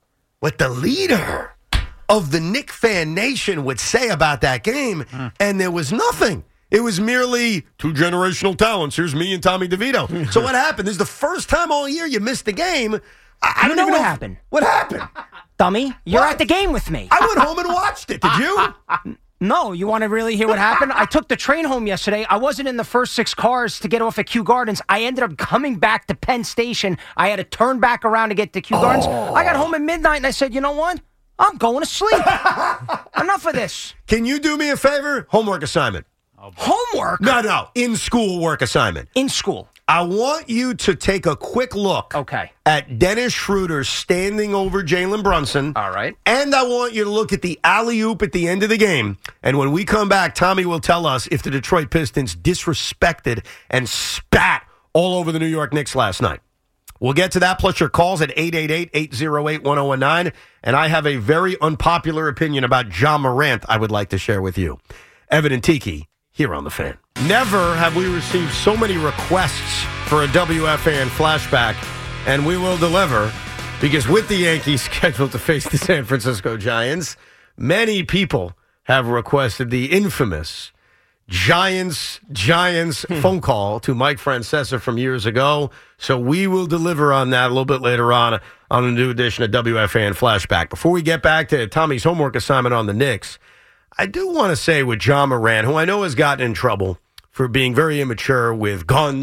of the Knick fan nation would say about that game, and there was nothing. It was merely 2 generational talents. Here's me and Tommy DeVito. So what happened? This is the first time all year you missed the game. I don't know what happened. What happened? Dummy, you're at the game with me. I went home and watched it. Did you? No, you want to really hear what happened? I took the train home yesterday. I wasn't in the first 6 cars to get off at Kew Gardens. I ended up coming back to Penn Station. I had to turn back around to get to Kew Gardens. I got home at midnight and I said, you know what? I'm going to sleep. Enough of this. Can you do me a favor? Homework assignment. Homework? No. In-school work assignment. In school. I want you to take a quick look at Dennis Schroeder standing over Jalen Brunson. All right. And I want you to look at the alley-oop at the end of the game. And when we come back, Tommy will tell us if the Detroit Pistons disrespected and spat all over the New York Knicks last night. We'll get to that, plus your calls at 888-808-1019. And I have a very unpopular opinion about John Morant I would like to share with you. Evan and Tiki, here on The Fan. Never have we received so many requests for a WFAN flashback, and we will deliver, because with the Yankees scheduled to face the San Francisco Giants, many people have requested the infamous Giants phone call to Mike Francesa from years ago. So we will deliver on that a little bit later on a new edition of WFAN Flashback. Before we get back to Tommy's homework assignment on the Knicks, I do want to say with John Morant, who I know has gotten in trouble for being very immature with guns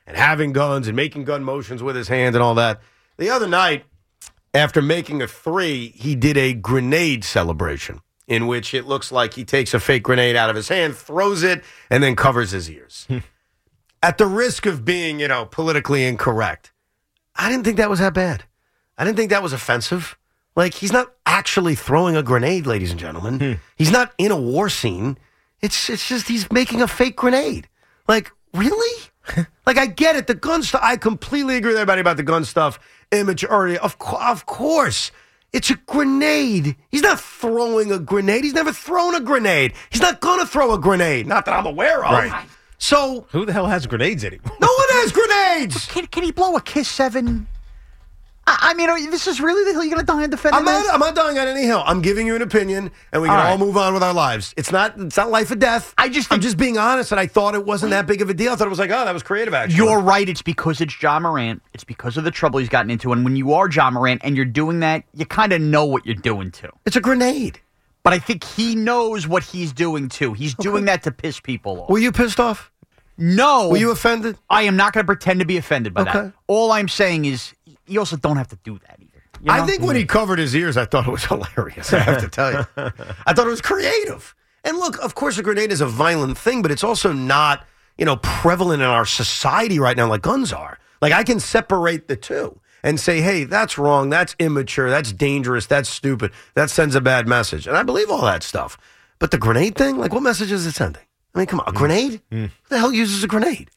and having guns and making gun motions with his hands and all that. The other night, after making a 3, he did a grenade celebration in which it looks like he takes a fake grenade out of his hand, throws it, and then covers his ears. At the risk of being, politically incorrect, I didn't think that was that bad. I didn't think that was offensive. Like, he's not actually throwing a grenade, ladies and gentlemen. He's not in a war scene. It's just he's making a fake grenade. Like, really? Like, I get it. The gun stuff, I completely agree with everybody about the gun stuff. Immaturity, of course. It's a grenade. He's not throwing a grenade. He's never thrown a grenade. He's not going to throw a grenade. Not that I'm aware of. Right. So, who the hell has grenades anymore? No one has grenades. Can he blow a Kiss 7? I mean, this is really the hill you're going to die on defending this? I'm not dying on any hill. I'm giving you an opinion, and we can all move on with our lives. It's not life or death. I'm just being honest, and I thought it wasn't that big of a deal. I thought it was like, oh, that was creative action. You're right. It's because it's Ja Morant. It's because of the trouble he's gotten into. And when you are Ja Morant and you're doing that, you kind of know what you're doing, too. It's a grenade. But I think he knows what he's doing, too. He's doing that to piss people off. Were you pissed off? No. Were you offended? I am not going to pretend to be offended by that. All I'm saying is you also don't have to do that either. I think when he covered his ears, I thought it was hilarious. I have to tell you. I thought it was creative. And look, of course, a grenade is a violent thing, but it's also not, prevalent in our society right now like guns are. Like, I can separate the two and say, hey, that's wrong, that's immature, that's dangerous, that's stupid, that sends a bad message. And I believe all that stuff. But the grenade thing, like, what message is it sending? I mean, come on, a grenade? Who the hell uses a grenade?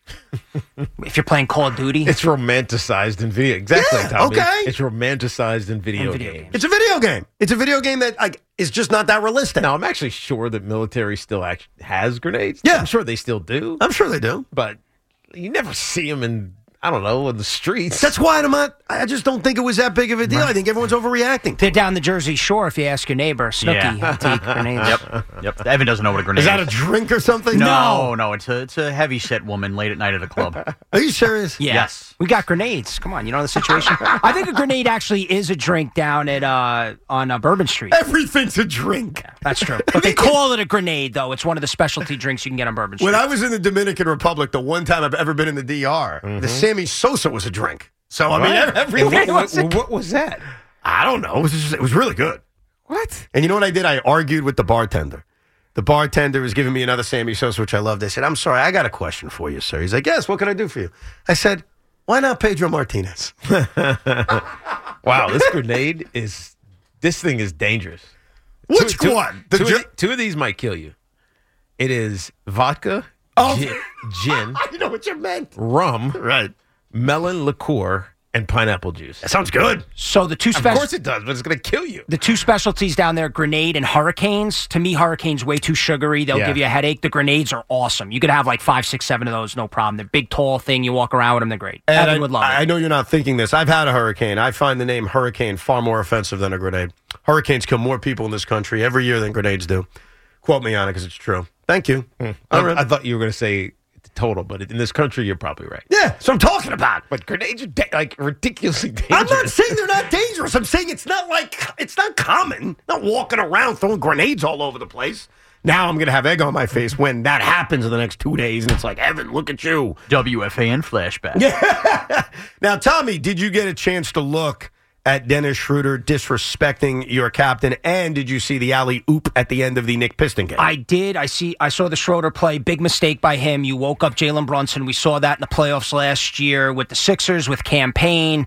If you're playing Call of Duty? It's romanticized in video. Exactly, Yeah, Tommy. okay. It's romanticized in video games. It's a video game. It's a video game that is just not that realistic. Now, I'm actually sure that military still has grenades. Yeah. I'm sure they still do. I'm sure they do. But you never see them in the streets. That's why I just don't think it was that big of a deal. Right. I think everyone's overreacting. They're down the Jersey Shore, if you ask your neighbor. Snooki, he'll take grenades. Yep. Evan doesn't know what a grenade is. Is that a drink or something? No. It's a heavy-set woman late at night at a club. Are you serious? Yeah. Yes. We got grenades. Come on, you know the situation? I think a grenade actually is a drink down at on Bourbon Street. Everything's a drink. Yeah, that's true. But they call it a grenade, though. It's one of the specialty drinks you can get on Bourbon Street. When I was in the Dominican Republic, the one time I've ever been in the DR, the Sammy Sosa was a drink. So, I mean, everything what was that? I don't know. It was really good. What? And you know what I did? I argued with the bartender. The bartender was giving me another Sammy Sosa, which I loved. I said, I'm sorry, I got a question for you, sir. He's like, yes, what can I do for you? I said, why not Pedro Martinez? Wow, this thing is dangerous. Which one? Two of these might kill you. It is vodka, gin. I know what you meant. Rum, right? Melon liqueur, and pineapple juice. That sounds good. So the two Of course it does, but it's going to kill you. The two specialties down there, grenade and hurricanes. To me, hurricane's way too sugary. They'll give you a headache. The grenades are awesome. You could have like 5, 6, 7 of those, no problem. They're big, tall thing. You walk around with them, they're great. And Evan would love it. I know you're not thinking this. I've had a hurricane. I find the name hurricane far more offensive than a grenade. Hurricanes kill more people in this country every year than grenades do. Quote me on it because it's true. Thank you. I thought you were going to say total, but in this country, you're probably right. Yeah, that's what I'm talking about. But grenades are ridiculously dangerous. I'm not saying they're not dangerous. I'm saying it's not common. Not walking around throwing grenades all over the place. Now I'm going to have egg on my face when that happens in the next 2 days, and it's like, Evan, look at you. WFAN flashback. Yeah. Now, Tommy, did you get a chance to look at Dennis Schroeder disrespecting your captain, and did you see the alley-oop at the end of the Nick Piston game? I did. I saw the Schroeder play. Big mistake by him. You woke up Jalen Brunson. We saw that in the playoffs last year with the Sixers, with Campaign.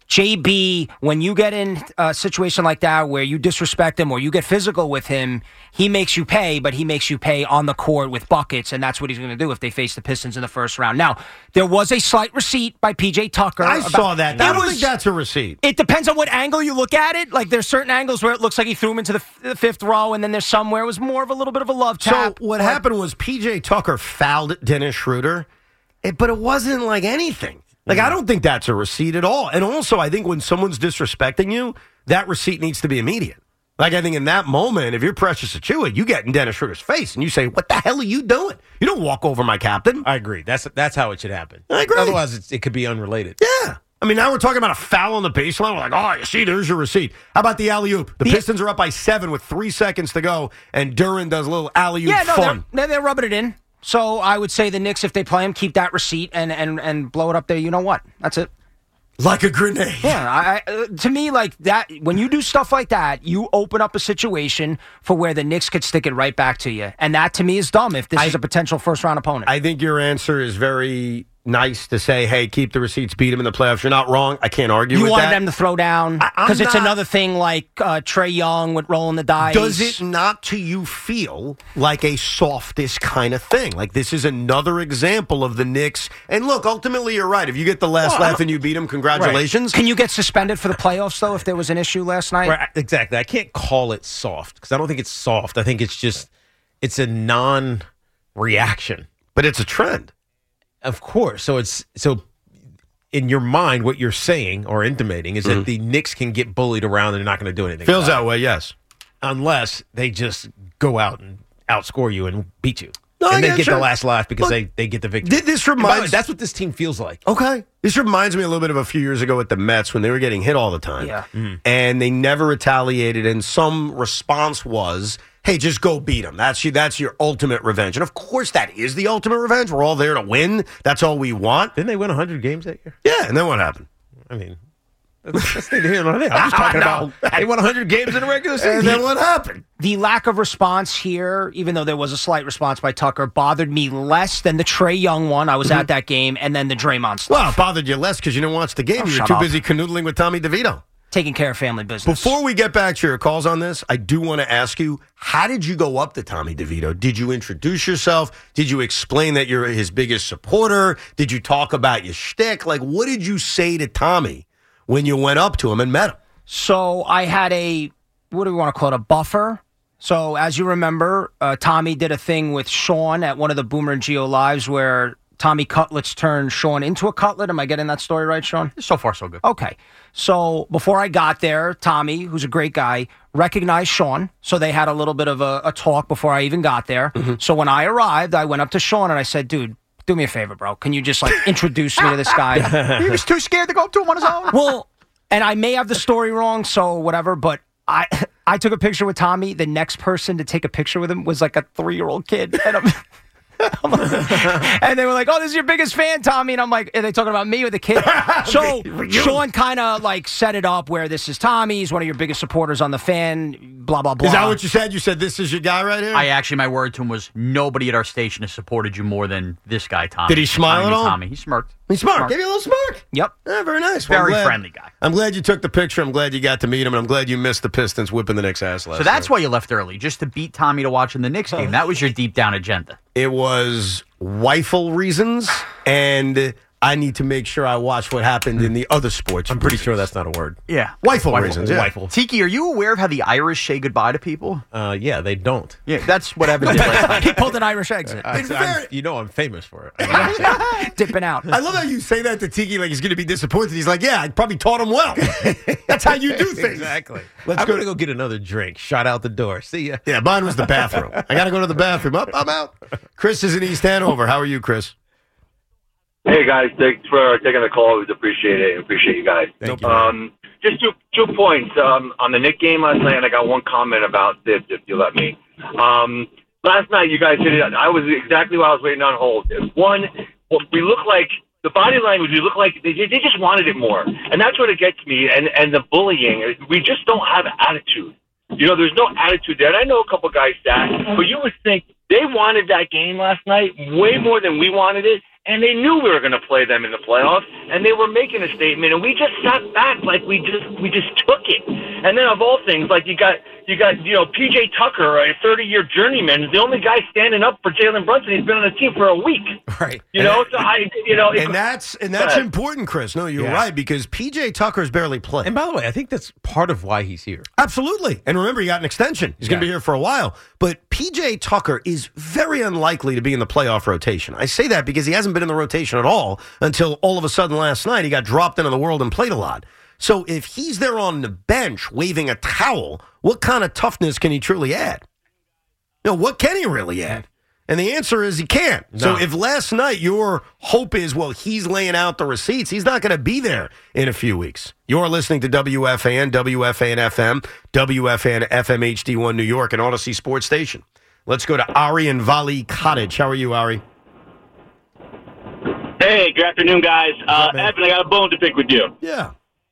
JB, when you get in a situation like that where you disrespect him or you get physical with him, he makes you pay, but he makes you pay on the court with buckets, and that's what he's going to do if they face the Pistons in the first round. Now, there was a slight receipt by P.J. Tucker. I saw that. I don't think that's a receipt. It depends on what angle you look at it. Like, there's certain angles where it looks like he threw him into the fifth row, and then there's some where it was more of a little bit of a love tap. So what happened was P.J. Tucker fouled Dennis Schroeder, but it wasn't like anything. Like, I don't think that's a receipt at all. And also, I think when someone's disrespecting you, that receipt needs to be immediate. Like, I think in that moment, if you're Precious Achiuwa, you get in Dennis Schroeder's face and you say, what the hell are you doing? You don't walk over my captain. I agree. That's how it should happen. I agree. Otherwise, it could be unrelated. Yeah. I mean, now we're talking about a foul on the baseline. We're like, oh, you see, there's your receipt. How about the alley-oop? The Pistons are up by 7 with 3 seconds to go, and Duren does a little alley-oop fun. They're rubbing it in. So I would say the Knicks, if they play him, keep that receipt and blow it up there. You know what? That's it. Like a grenade. Yeah, to me, like that, when you do stuff like that, you open up a situation for where the Knicks could stick it right back to you. And that, to me, is dumb if this is a potential first-round opponent. I think your answer is very nice to say, hey, keep the receipts, beat them in the playoffs. You're not wrong. I can't argue with that. You wanted them to throw down because it's another thing like Trae Young with rolling the dice. Does it not to you feel like a softest kind of thing? Like this is another example of the Knicks. And look, ultimately you're right. If you get the last laugh and you beat them, congratulations. Right. Can you get suspended for the playoffs, though, if there was an issue last night? Right, exactly. I can't call it soft because I don't think it's soft. I think it's a non-reaction. But it's a trend. Of course. So in your mind, what you're saying or intimating is that the Knicks can get bullied around and they're not going to do anything. Feels that way, yes. Unless they just go out and outscore you and beat you. No, and I they get you. the last laugh because Look, they get the victory. This reminds that's what this team feels like. Okay. This reminds me a little bit of a few years ago with the Mets when they were getting hit all the time. Yeah. And they never retaliated, and some response was, hey, just go beat them. That's your ultimate revenge. And of course that is the ultimate revenge. We're all there to win. That's all we want. Didn't they win 100 games that year? Yeah, and then what happened? I mean, that's neither here nor there. I'm just talking about they won 100 games in a regular season. And then what happened? The lack of response here, even though there was a slight response by Tucker, bothered me less than the Trae Young one. I was at that game, and then the Draymond stuff. Well, it bothered you less because you didn't watch the game. You were too busy canoodling with Tommy DeVito. Taking care of family business. Before we get back to your calls on this, I do want to ask you, how did you go up to Tommy DeVito? Did you introduce yourself? Did you explain that you're his biggest supporter? Did you talk about your shtick? Like, what did you say to Tommy when you went up to him and met him? So I had what do we want to call it, a buffer? So as you remember, Tommy did a thing with Sean at one of the Boomer and Geo Lives where Tommy Cutlets turned Sean into a cutlet. Am I getting that story right, Sean? So far, so good. Okay. So before I got there, Tommy, who's a great guy, recognized Sean. So they had a little bit of a talk before I even got there. So when I arrived, I went up to Sean and I said, dude, do me a favor, bro. Can you just introduce me to this guy? He was too scared to go up to him on his own. Well, and I may have the story wrong, so whatever, but I took a picture with Tommy. The next person to take a picture with him was like a 3-year-old kid. And and they were like, oh, this is your biggest fan, Tommy. And I'm like, are they talking about me or the kid? So Sean kind of set it up where this is Tommy. He's one of your biggest supporters on the fan, blah, blah, blah. Is that what you said? You said this is your guy right here? My word to him was, nobody at our station has supported you more than this guy, Tommy. Did he smile at all? Tommy. He smirked. He smirked. Gave you a little smirk. Yep. Yeah, very nice. Very friendly guy. I'm glad you took the picture. I'm glad you got to meet him, and I'm glad you missed the Pistons whipping the Knicks' ass last So that's night. why you left early, just to beat Tommy to watch in the Knicks game. That was your deep down agenda. It was wifeful reasons, and I need to make sure I watch what happened in the other sports. I'm pretty sure that's not a word. Yeah. Wifeful reasons, yeah. Wifeful. Tiki, are you aware of how the Irish say goodbye to people? Yeah, they don't. Yeah, that's what Evan did last night. He pulled an Irish exit. I'm famous for it. Dipping out. I love how you say that to Tiki like he's going to be disappointed. He's like, yeah, I probably taught him well. That's how you do things. Exactly. I'm going to go get another drink. Shot out the door. See ya. Yeah, mine was the bathroom. I got to go to the bathroom. I'm out. Chris is in East Hanover. How are you, Chris? Hey, guys. Thanks for taking the call. We appreciate it. Appreciate you guys. Thank you. Just two points. On the Knick game last night, and I got one comment about this, if you let me. Last night, you guys hit it. I was exactly what I was waiting on hold. One, we look like the body language. We look like they just wanted it more, and that's what it gets me. And the bullying. We just don't have attitude. There's no attitude there. And I know a couple guys that, but you would think they wanted that game last night way more than we wanted it. And they knew we were going to play them in the playoffs, and they were making a statement, and we just sat back like we just took it. And then of all things, like you got PJ Tucker, a 30-year journeyman, is the only guy standing up for Jalen Brunson. He's been on the team for a week. Right. And that's important, Chris. No, you're right, because PJ Tucker's barely played. And by the way, I think that's part of why he's here. Absolutely. And remember, he got an extension. He's going to be here for a while. But PJ Tucker is very unlikely to be in the playoff rotation. I say that because he hasn't been in the rotation at all until all of a sudden last night he got dropped into the world and played a lot. So if he's there on the bench waving a towel, what kind of toughness can he truly add? What can he really add? And the answer is he can't. No. So if last night your hope is, well, he's laying out the receipts, he's not going to be there in a few weeks. You're listening to WFAN, WFAN FM, WFAN FM HD1 New York, and Odyssey Sports Station. Let's go to Ari in Valley Cottage. How are you, Ari? Hey, good afternoon, guys. Evan, I got a bone to pick with you. Yeah.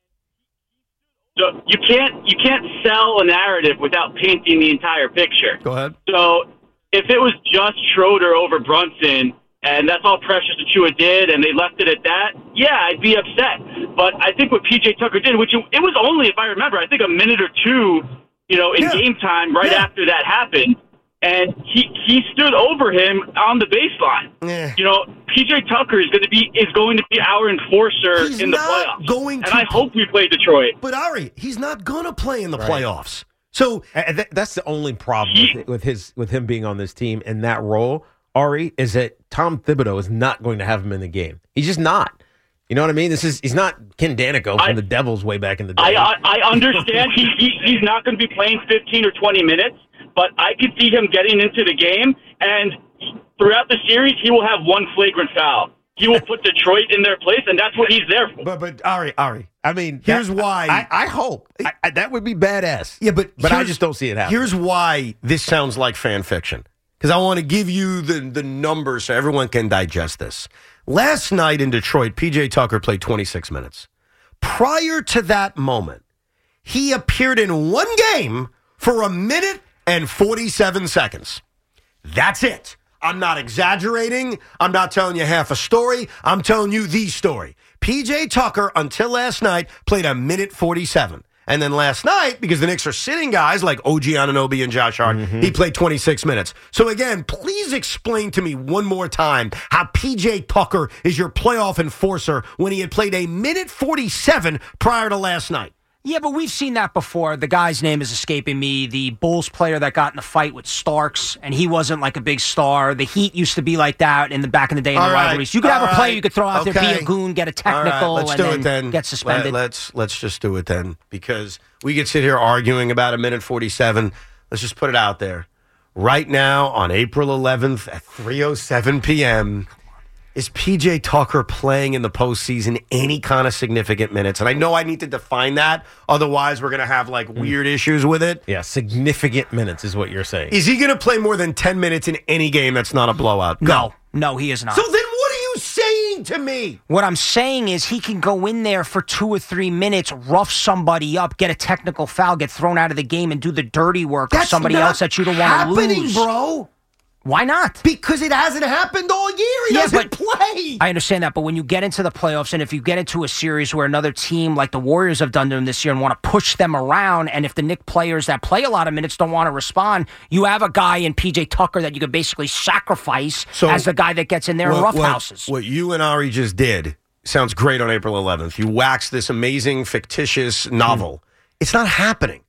So you can't sell a narrative without painting the entire picture. Go ahead. So if it was just Schroeder over Brunson, and that's all Precious Achiuwa did, and they left it at that, yeah, I'd be upset. But I think what P.J. Tucker did, which it was only, if I remember, I think a minute or two, in game time after that happened, and he stood over him on the baseline. Yeah. P.J. Tucker is going to be our enforcer in the playoffs. I hope we play Detroit. But Ari, he's not going to play in the playoffs. So that's the only problem with him being on this team in that role, Ari, is that Tom Thibodeau is not going to have him in the game. He's just not. You know what I mean? He's not Ken Danico from the Devils way back in the day. I understand he's not going to be playing 15 or 20 minutes, but I could see him getting into the game, and throughout the series, he will have one flagrant foul. He will put Detroit in their place, and that's what he's there for. But Ari, I mean, here's why. I hope. That would be badass. Yeah, but I just don't see it happen. Here's why this sounds like fan fiction. Because I want to give you the numbers so everyone can digest this. Last night in Detroit, P.J. Tucker played 26 minutes. Prior to that moment, he appeared in one game for 1 minute and 47 seconds. That's it. I'm not exaggerating. I'm not telling you half a story. I'm telling you the story. P.J. Tucker, until last night, played 1 minute 47. And then last night, because the Knicks are sitting guys like OG Anunoby and Josh Hart, he played 26 minutes. So again, please explain to me one more time how P.J. Tucker is your playoff enforcer when he had played 1 minute 47 prior to last night. Yeah, but we've seen that before. The guy's name is escaping me. The Bulls player that got in a fight with Starks, and he wasn't like a big star. The Heat used to be like that back in the day in the rivalries. You could have a player you could throw out there, be a goon, get a technical, and then get suspended. Let's just do it then, because we could sit here arguing about 1 minute 47. Let's just put it out there. Right now, on April 11th at 3:07 p.m., is P.J. Tucker playing in the postseason any kind of significant minutes? And I know I need to define that. Otherwise, we're going to have weird issues with it. Yeah, significant minutes is what you're saying. Is he going to play more than 10 minutes in any game that's not a blowout? No, he is not. So then what are you saying to me? What I'm saying is he can go in there for 2 or 3 minutes, rough somebody up, get a technical foul, get thrown out of the game, and do the dirty work of somebody else that you don't want to lose. Bro. Why not? Because it hasn't happened all year. He doesn't play. I understand that, but when you get into the playoffs, and if you get into a series where another team like the Warriors have done to them this year and want to push them around, and if the Knicks players that play a lot of minutes don't want to respond, you have a guy in P.J. Tucker that you could basically sacrifice as the guy that gets in there and roughhouses. What you and Ari just did sounds great on April 11th. You waxed this amazing, fictitious novel. It's not happening.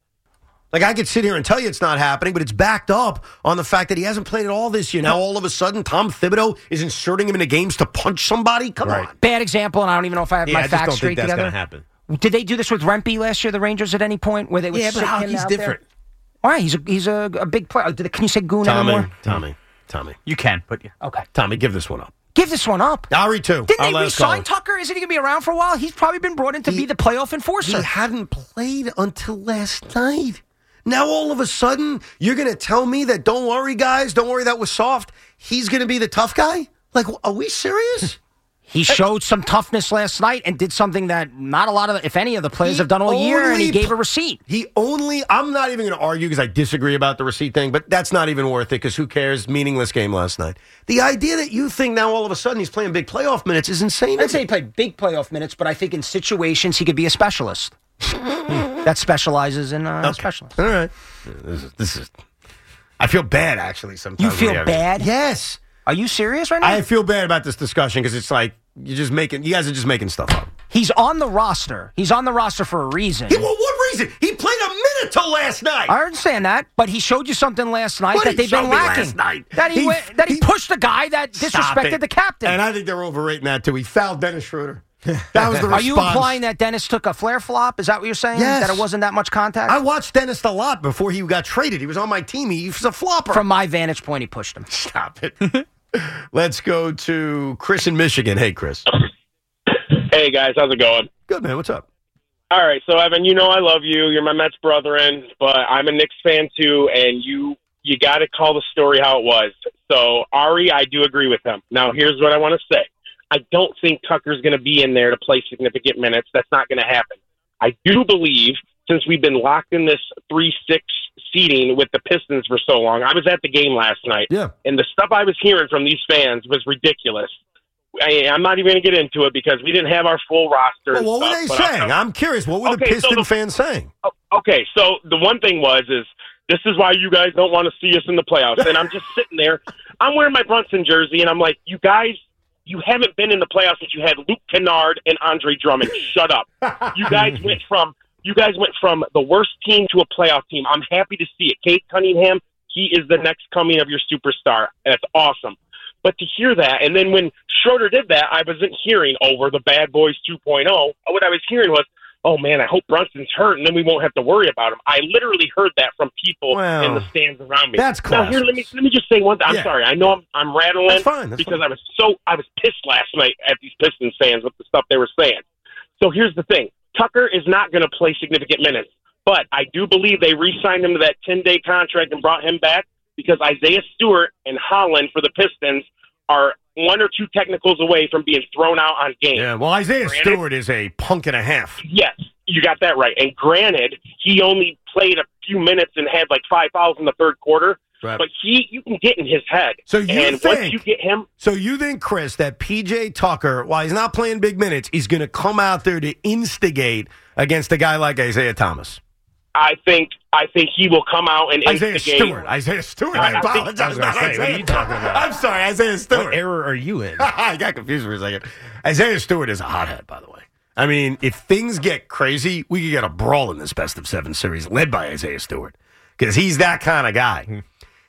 I could sit here and tell you it's not happening, but it's backed up on the fact that he hasn't played at all this year. Now, all of a sudden, Tom Thibodeau is inserting him into games to punch somebody? Come on. Bad example, and I don't even know if I have my facts straight together. I just don't think that's going to happen. Did they do this with Rempe last year, the Rangers, at any point? Where they would but hockey's different. There? All right, he's a big player. Can you say goon anymore? Tommy. You can, but yeah. Okay. Tommy, give this one up. Give this one up. Ari, too. Didn't they re-sign Tucker? Isn't he going to be around for a while? He's probably been brought in to be the playoff enforcer. He hadn't played until last night. Now, all of a sudden, you're going to tell me that, don't worry, guys, don't worry, that was soft. He's going to be the tough guy? Are we serious? He showed some toughness last night and did something that not a lot of, if any of the players have done all year, and he gave a receipt. I'm not even going to argue because I disagree about the receipt thing, but that's not even worth it because who cares? Meaningless game last night. The idea that you think now all of a sudden he's playing big playoff minutes is insane. I'd say he played big playoff minutes, but I think in situations he could be a specialist. That specializes in specialists. All right. This is. I feel bad actually. Sometimes you feel bad. Yes. Are you serious right now? I feel bad about this discussion because it's like you guys are just making stuff up. He's on the roster. He's on the roster for a reason. What reason? He played a minute till last night. I understand that, but he showed you something last night that they've been lacking. That he pushed the guy that disrespected the captain. And I think they're overrating that too. He fouled Dennis Schroeder. That was the response. Are you implying that Dennis took a flare flop? Is that what you're saying? Yes. That it wasn't that much contact? I watched Dennis a lot before he got traded. He was on my team. He was a flopper. From my vantage point, he pushed him. Stop it. Let's go to Chris in Michigan. Hey, Chris. Hey, guys. How's it going? Good, man. What's up? All right. So, Evan, I love you. You're my Mets brethren, but I'm a Knicks fan, too, and you you got to call the story how it was. So, Ari, I do agree with him. Now, here's what I want to say. I don't think Tucker's going to be in there to play significant minutes. That's not going to happen. I do believe, since we've been locked in this 3-6 seeding with the Pistons for so long, I was at the game last night, and the stuff I was hearing from these fans was ridiculous. I'm not even going to get into it because we didn't have our full roster. Well, what were they saying? I'm curious. What were the Piston fans saying? Okay, so the one thing is this is why you guys don't want to see us in the playoffs. And I'm just sitting there. I'm wearing my Brunson jersey, and I'm like, you guys, you haven't been in the playoffs since you had Luke Kennard and Andre Drummond. Shut up. You guys went from the worst team to a playoff team. I'm happy to see it. Cade Cunningham, he is the next coming of your superstar. That's awesome. But to hear that, and then when Schroeder did that, I wasn't hearing over the Bad Boys 2.0. What I was hearing was, oh, man, I hope Brunson's hurt, and then we won't have to worry about him. I literally heard that from people in the stands around me. That's classic. Now, here, let me just say one thing. I'm sorry. I know I'm rattling. That's fine. Because I was pissed last night at these Pistons fans with the stuff they were saying. So here's the thing. Tucker is not going to play significant minutes, but I do believe they re-signed him to that 10-day contract and brought him back because Isaiah Stewart and Holland for the Pistons are 1 or 2 technicals away from being thrown out on games. Yeah, well, Isaiah Stewart is a punk and a half. Yes, you got that right. And granted, he only played a few minutes and had like 5 fouls in the third quarter. Right. But you can get in his head. So once you get him. So you think, Chris, that PJ Tucker, while he's not playing big minutes, he's going to come out there to instigate against a guy like Isaiah Thomas? I think he will come out and instigate. Isaiah Stewart. I apologize. What are you talking about? I'm sorry, Isaiah Stewart. What error are you in? I got confused for a second. Isaiah Stewart is a hothead, by the way. I mean, if things get crazy, we could get a brawl in this best of 7 series led by Isaiah Stewart because he's that kind of guy. Mm-hmm.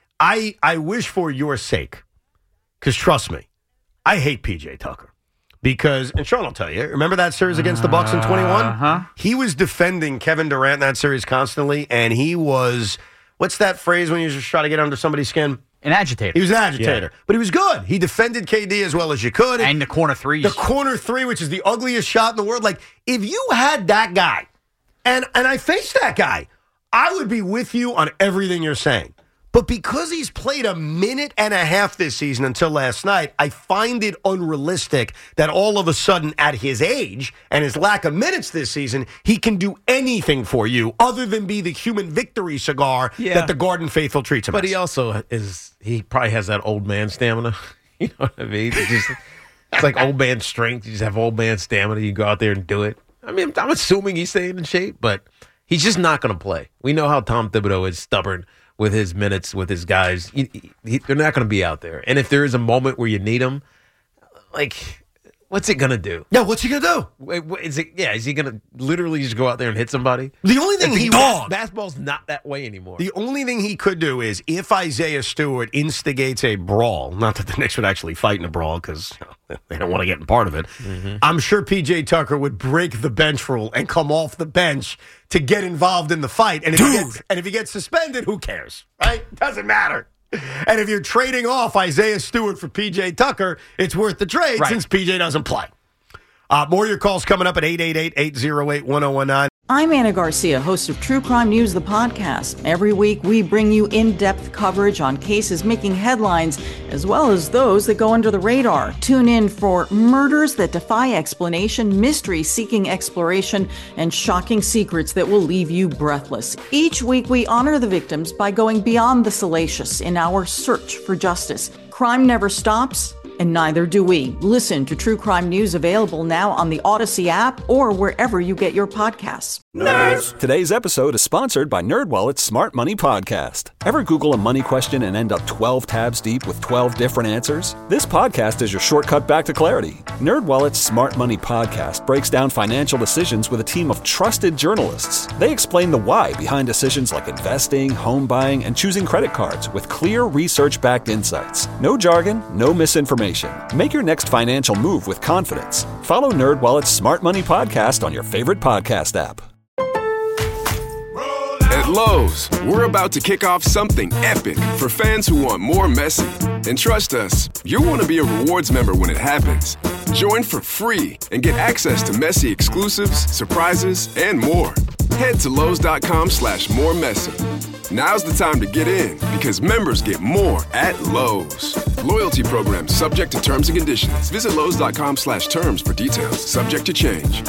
I wish for your sake, because trust me, I hate PJ Tucker. Because, and Sean will tell you, remember that series against the Bucks in 21? He was defending Kevin Durant in that series constantly, and he was, what's that phrase when you just try to get under somebody's skin? An agitator. He was an agitator. Yeah. But he was good. He defended KD as well as you could. And the corner threes. The corner three, which is the ugliest shot in the world. Like, if you had that guy, and I faced that guy, I would be with you on everything you're saying. But because he's played a minute and a half this season until last night, I find it unrealistic that all of a sudden at his age and his lack of minutes this season, he can do anything for you other than be the human victory cigar that the Garden faithful treats him as. But he also he probably has that old man stamina. You know what I mean? It's like old man strength. You just have old man stamina. You go out there and do it. I mean, I'm assuming he's staying in shape, but he's just not going to play. We know how Tom Thibodeau is stubborn with his minutes, with his guys. They're not going to be out there. And if there is a moment where you need them, like, what's it going to do? Yeah, what's he going to do? Is he going to literally just go out there and hit somebody? The only thing basketball's not that way anymore. The only thing he could do is if Isaiah Stewart instigates a brawl, not that the Knicks would actually fight in a brawl because they don't want to get in part of it. Mm-hmm. I'm sure PJ Tucker would break the bench rule and come off the bench to get involved in the fight. And if he gets suspended, who cares? Right? Doesn't matter. And if you're trading off Isaiah Stewart for PJ Tucker, it's worth the trade since PJ doesn't play. More of your calls coming up at 888-808-1019. I'm Anna Garcia, host of True Crime News, the podcast. Every week, we bring you in-depth coverage on cases making headlines, as well as those that go under the radar. Tune in for murders that defy explanation, mystery seeking exploration, and shocking secrets that will leave you breathless. Each week, we honor the victims by going beyond the salacious in our search for justice. Crime never stops, and neither do we. Listen to True Crime News, available now on the Odyssey app or wherever you get your podcasts. Nerds! Today's episode is sponsored by NerdWallet's Smart Money Podcast. Ever Google a money question and end up 12 tabs deep with 12 different answers? This podcast is your shortcut back to clarity. NerdWallet's Smart Money Podcast breaks down financial decisions with a team of trusted journalists. They explain the why behind decisions like investing, home buying, and choosing credit cards with clear research-backed insights. No jargon, no misinformation. Make your next financial move with confidence. Follow NerdWallet's Smart Money Podcast on your favorite podcast app. At Lowe's, we're about to kick off something epic for fans who want more Messi. And trust us, you'll want to be a rewards member when it happens. Join for free and get access to Messi exclusives, surprises, and more. Head to Lowe's.com/more messy. Now's the time to get in because members get more at Lowe's. Loyalty program subject to terms and conditions. Visit Lowe's.com/terms for details. Subject to change.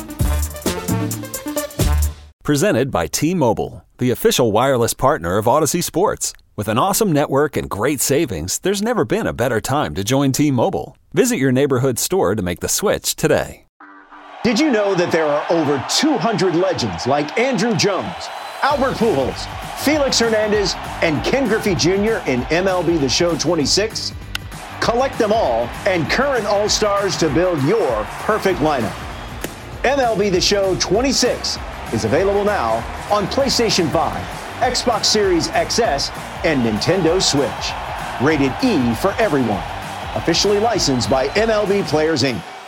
Presented by T-Mobile, the official wireless partner of Odyssey Sports. With an awesome network and great savings, there's never been a better time to join T-Mobile. Visit your neighborhood store to make the switch today. Did you know that there are over 200 legends like Andrew Jones, Albert Pujols, Felix Hernandez, and Ken Griffey Jr. in MLB The Show 26? Collect them all and current All-Stars to build your perfect lineup. MLB The Show 26 is available now on PlayStation 5, Xbox Series XS, and Nintendo Switch. Rated E for everyone. Officially licensed by MLB Players, Inc.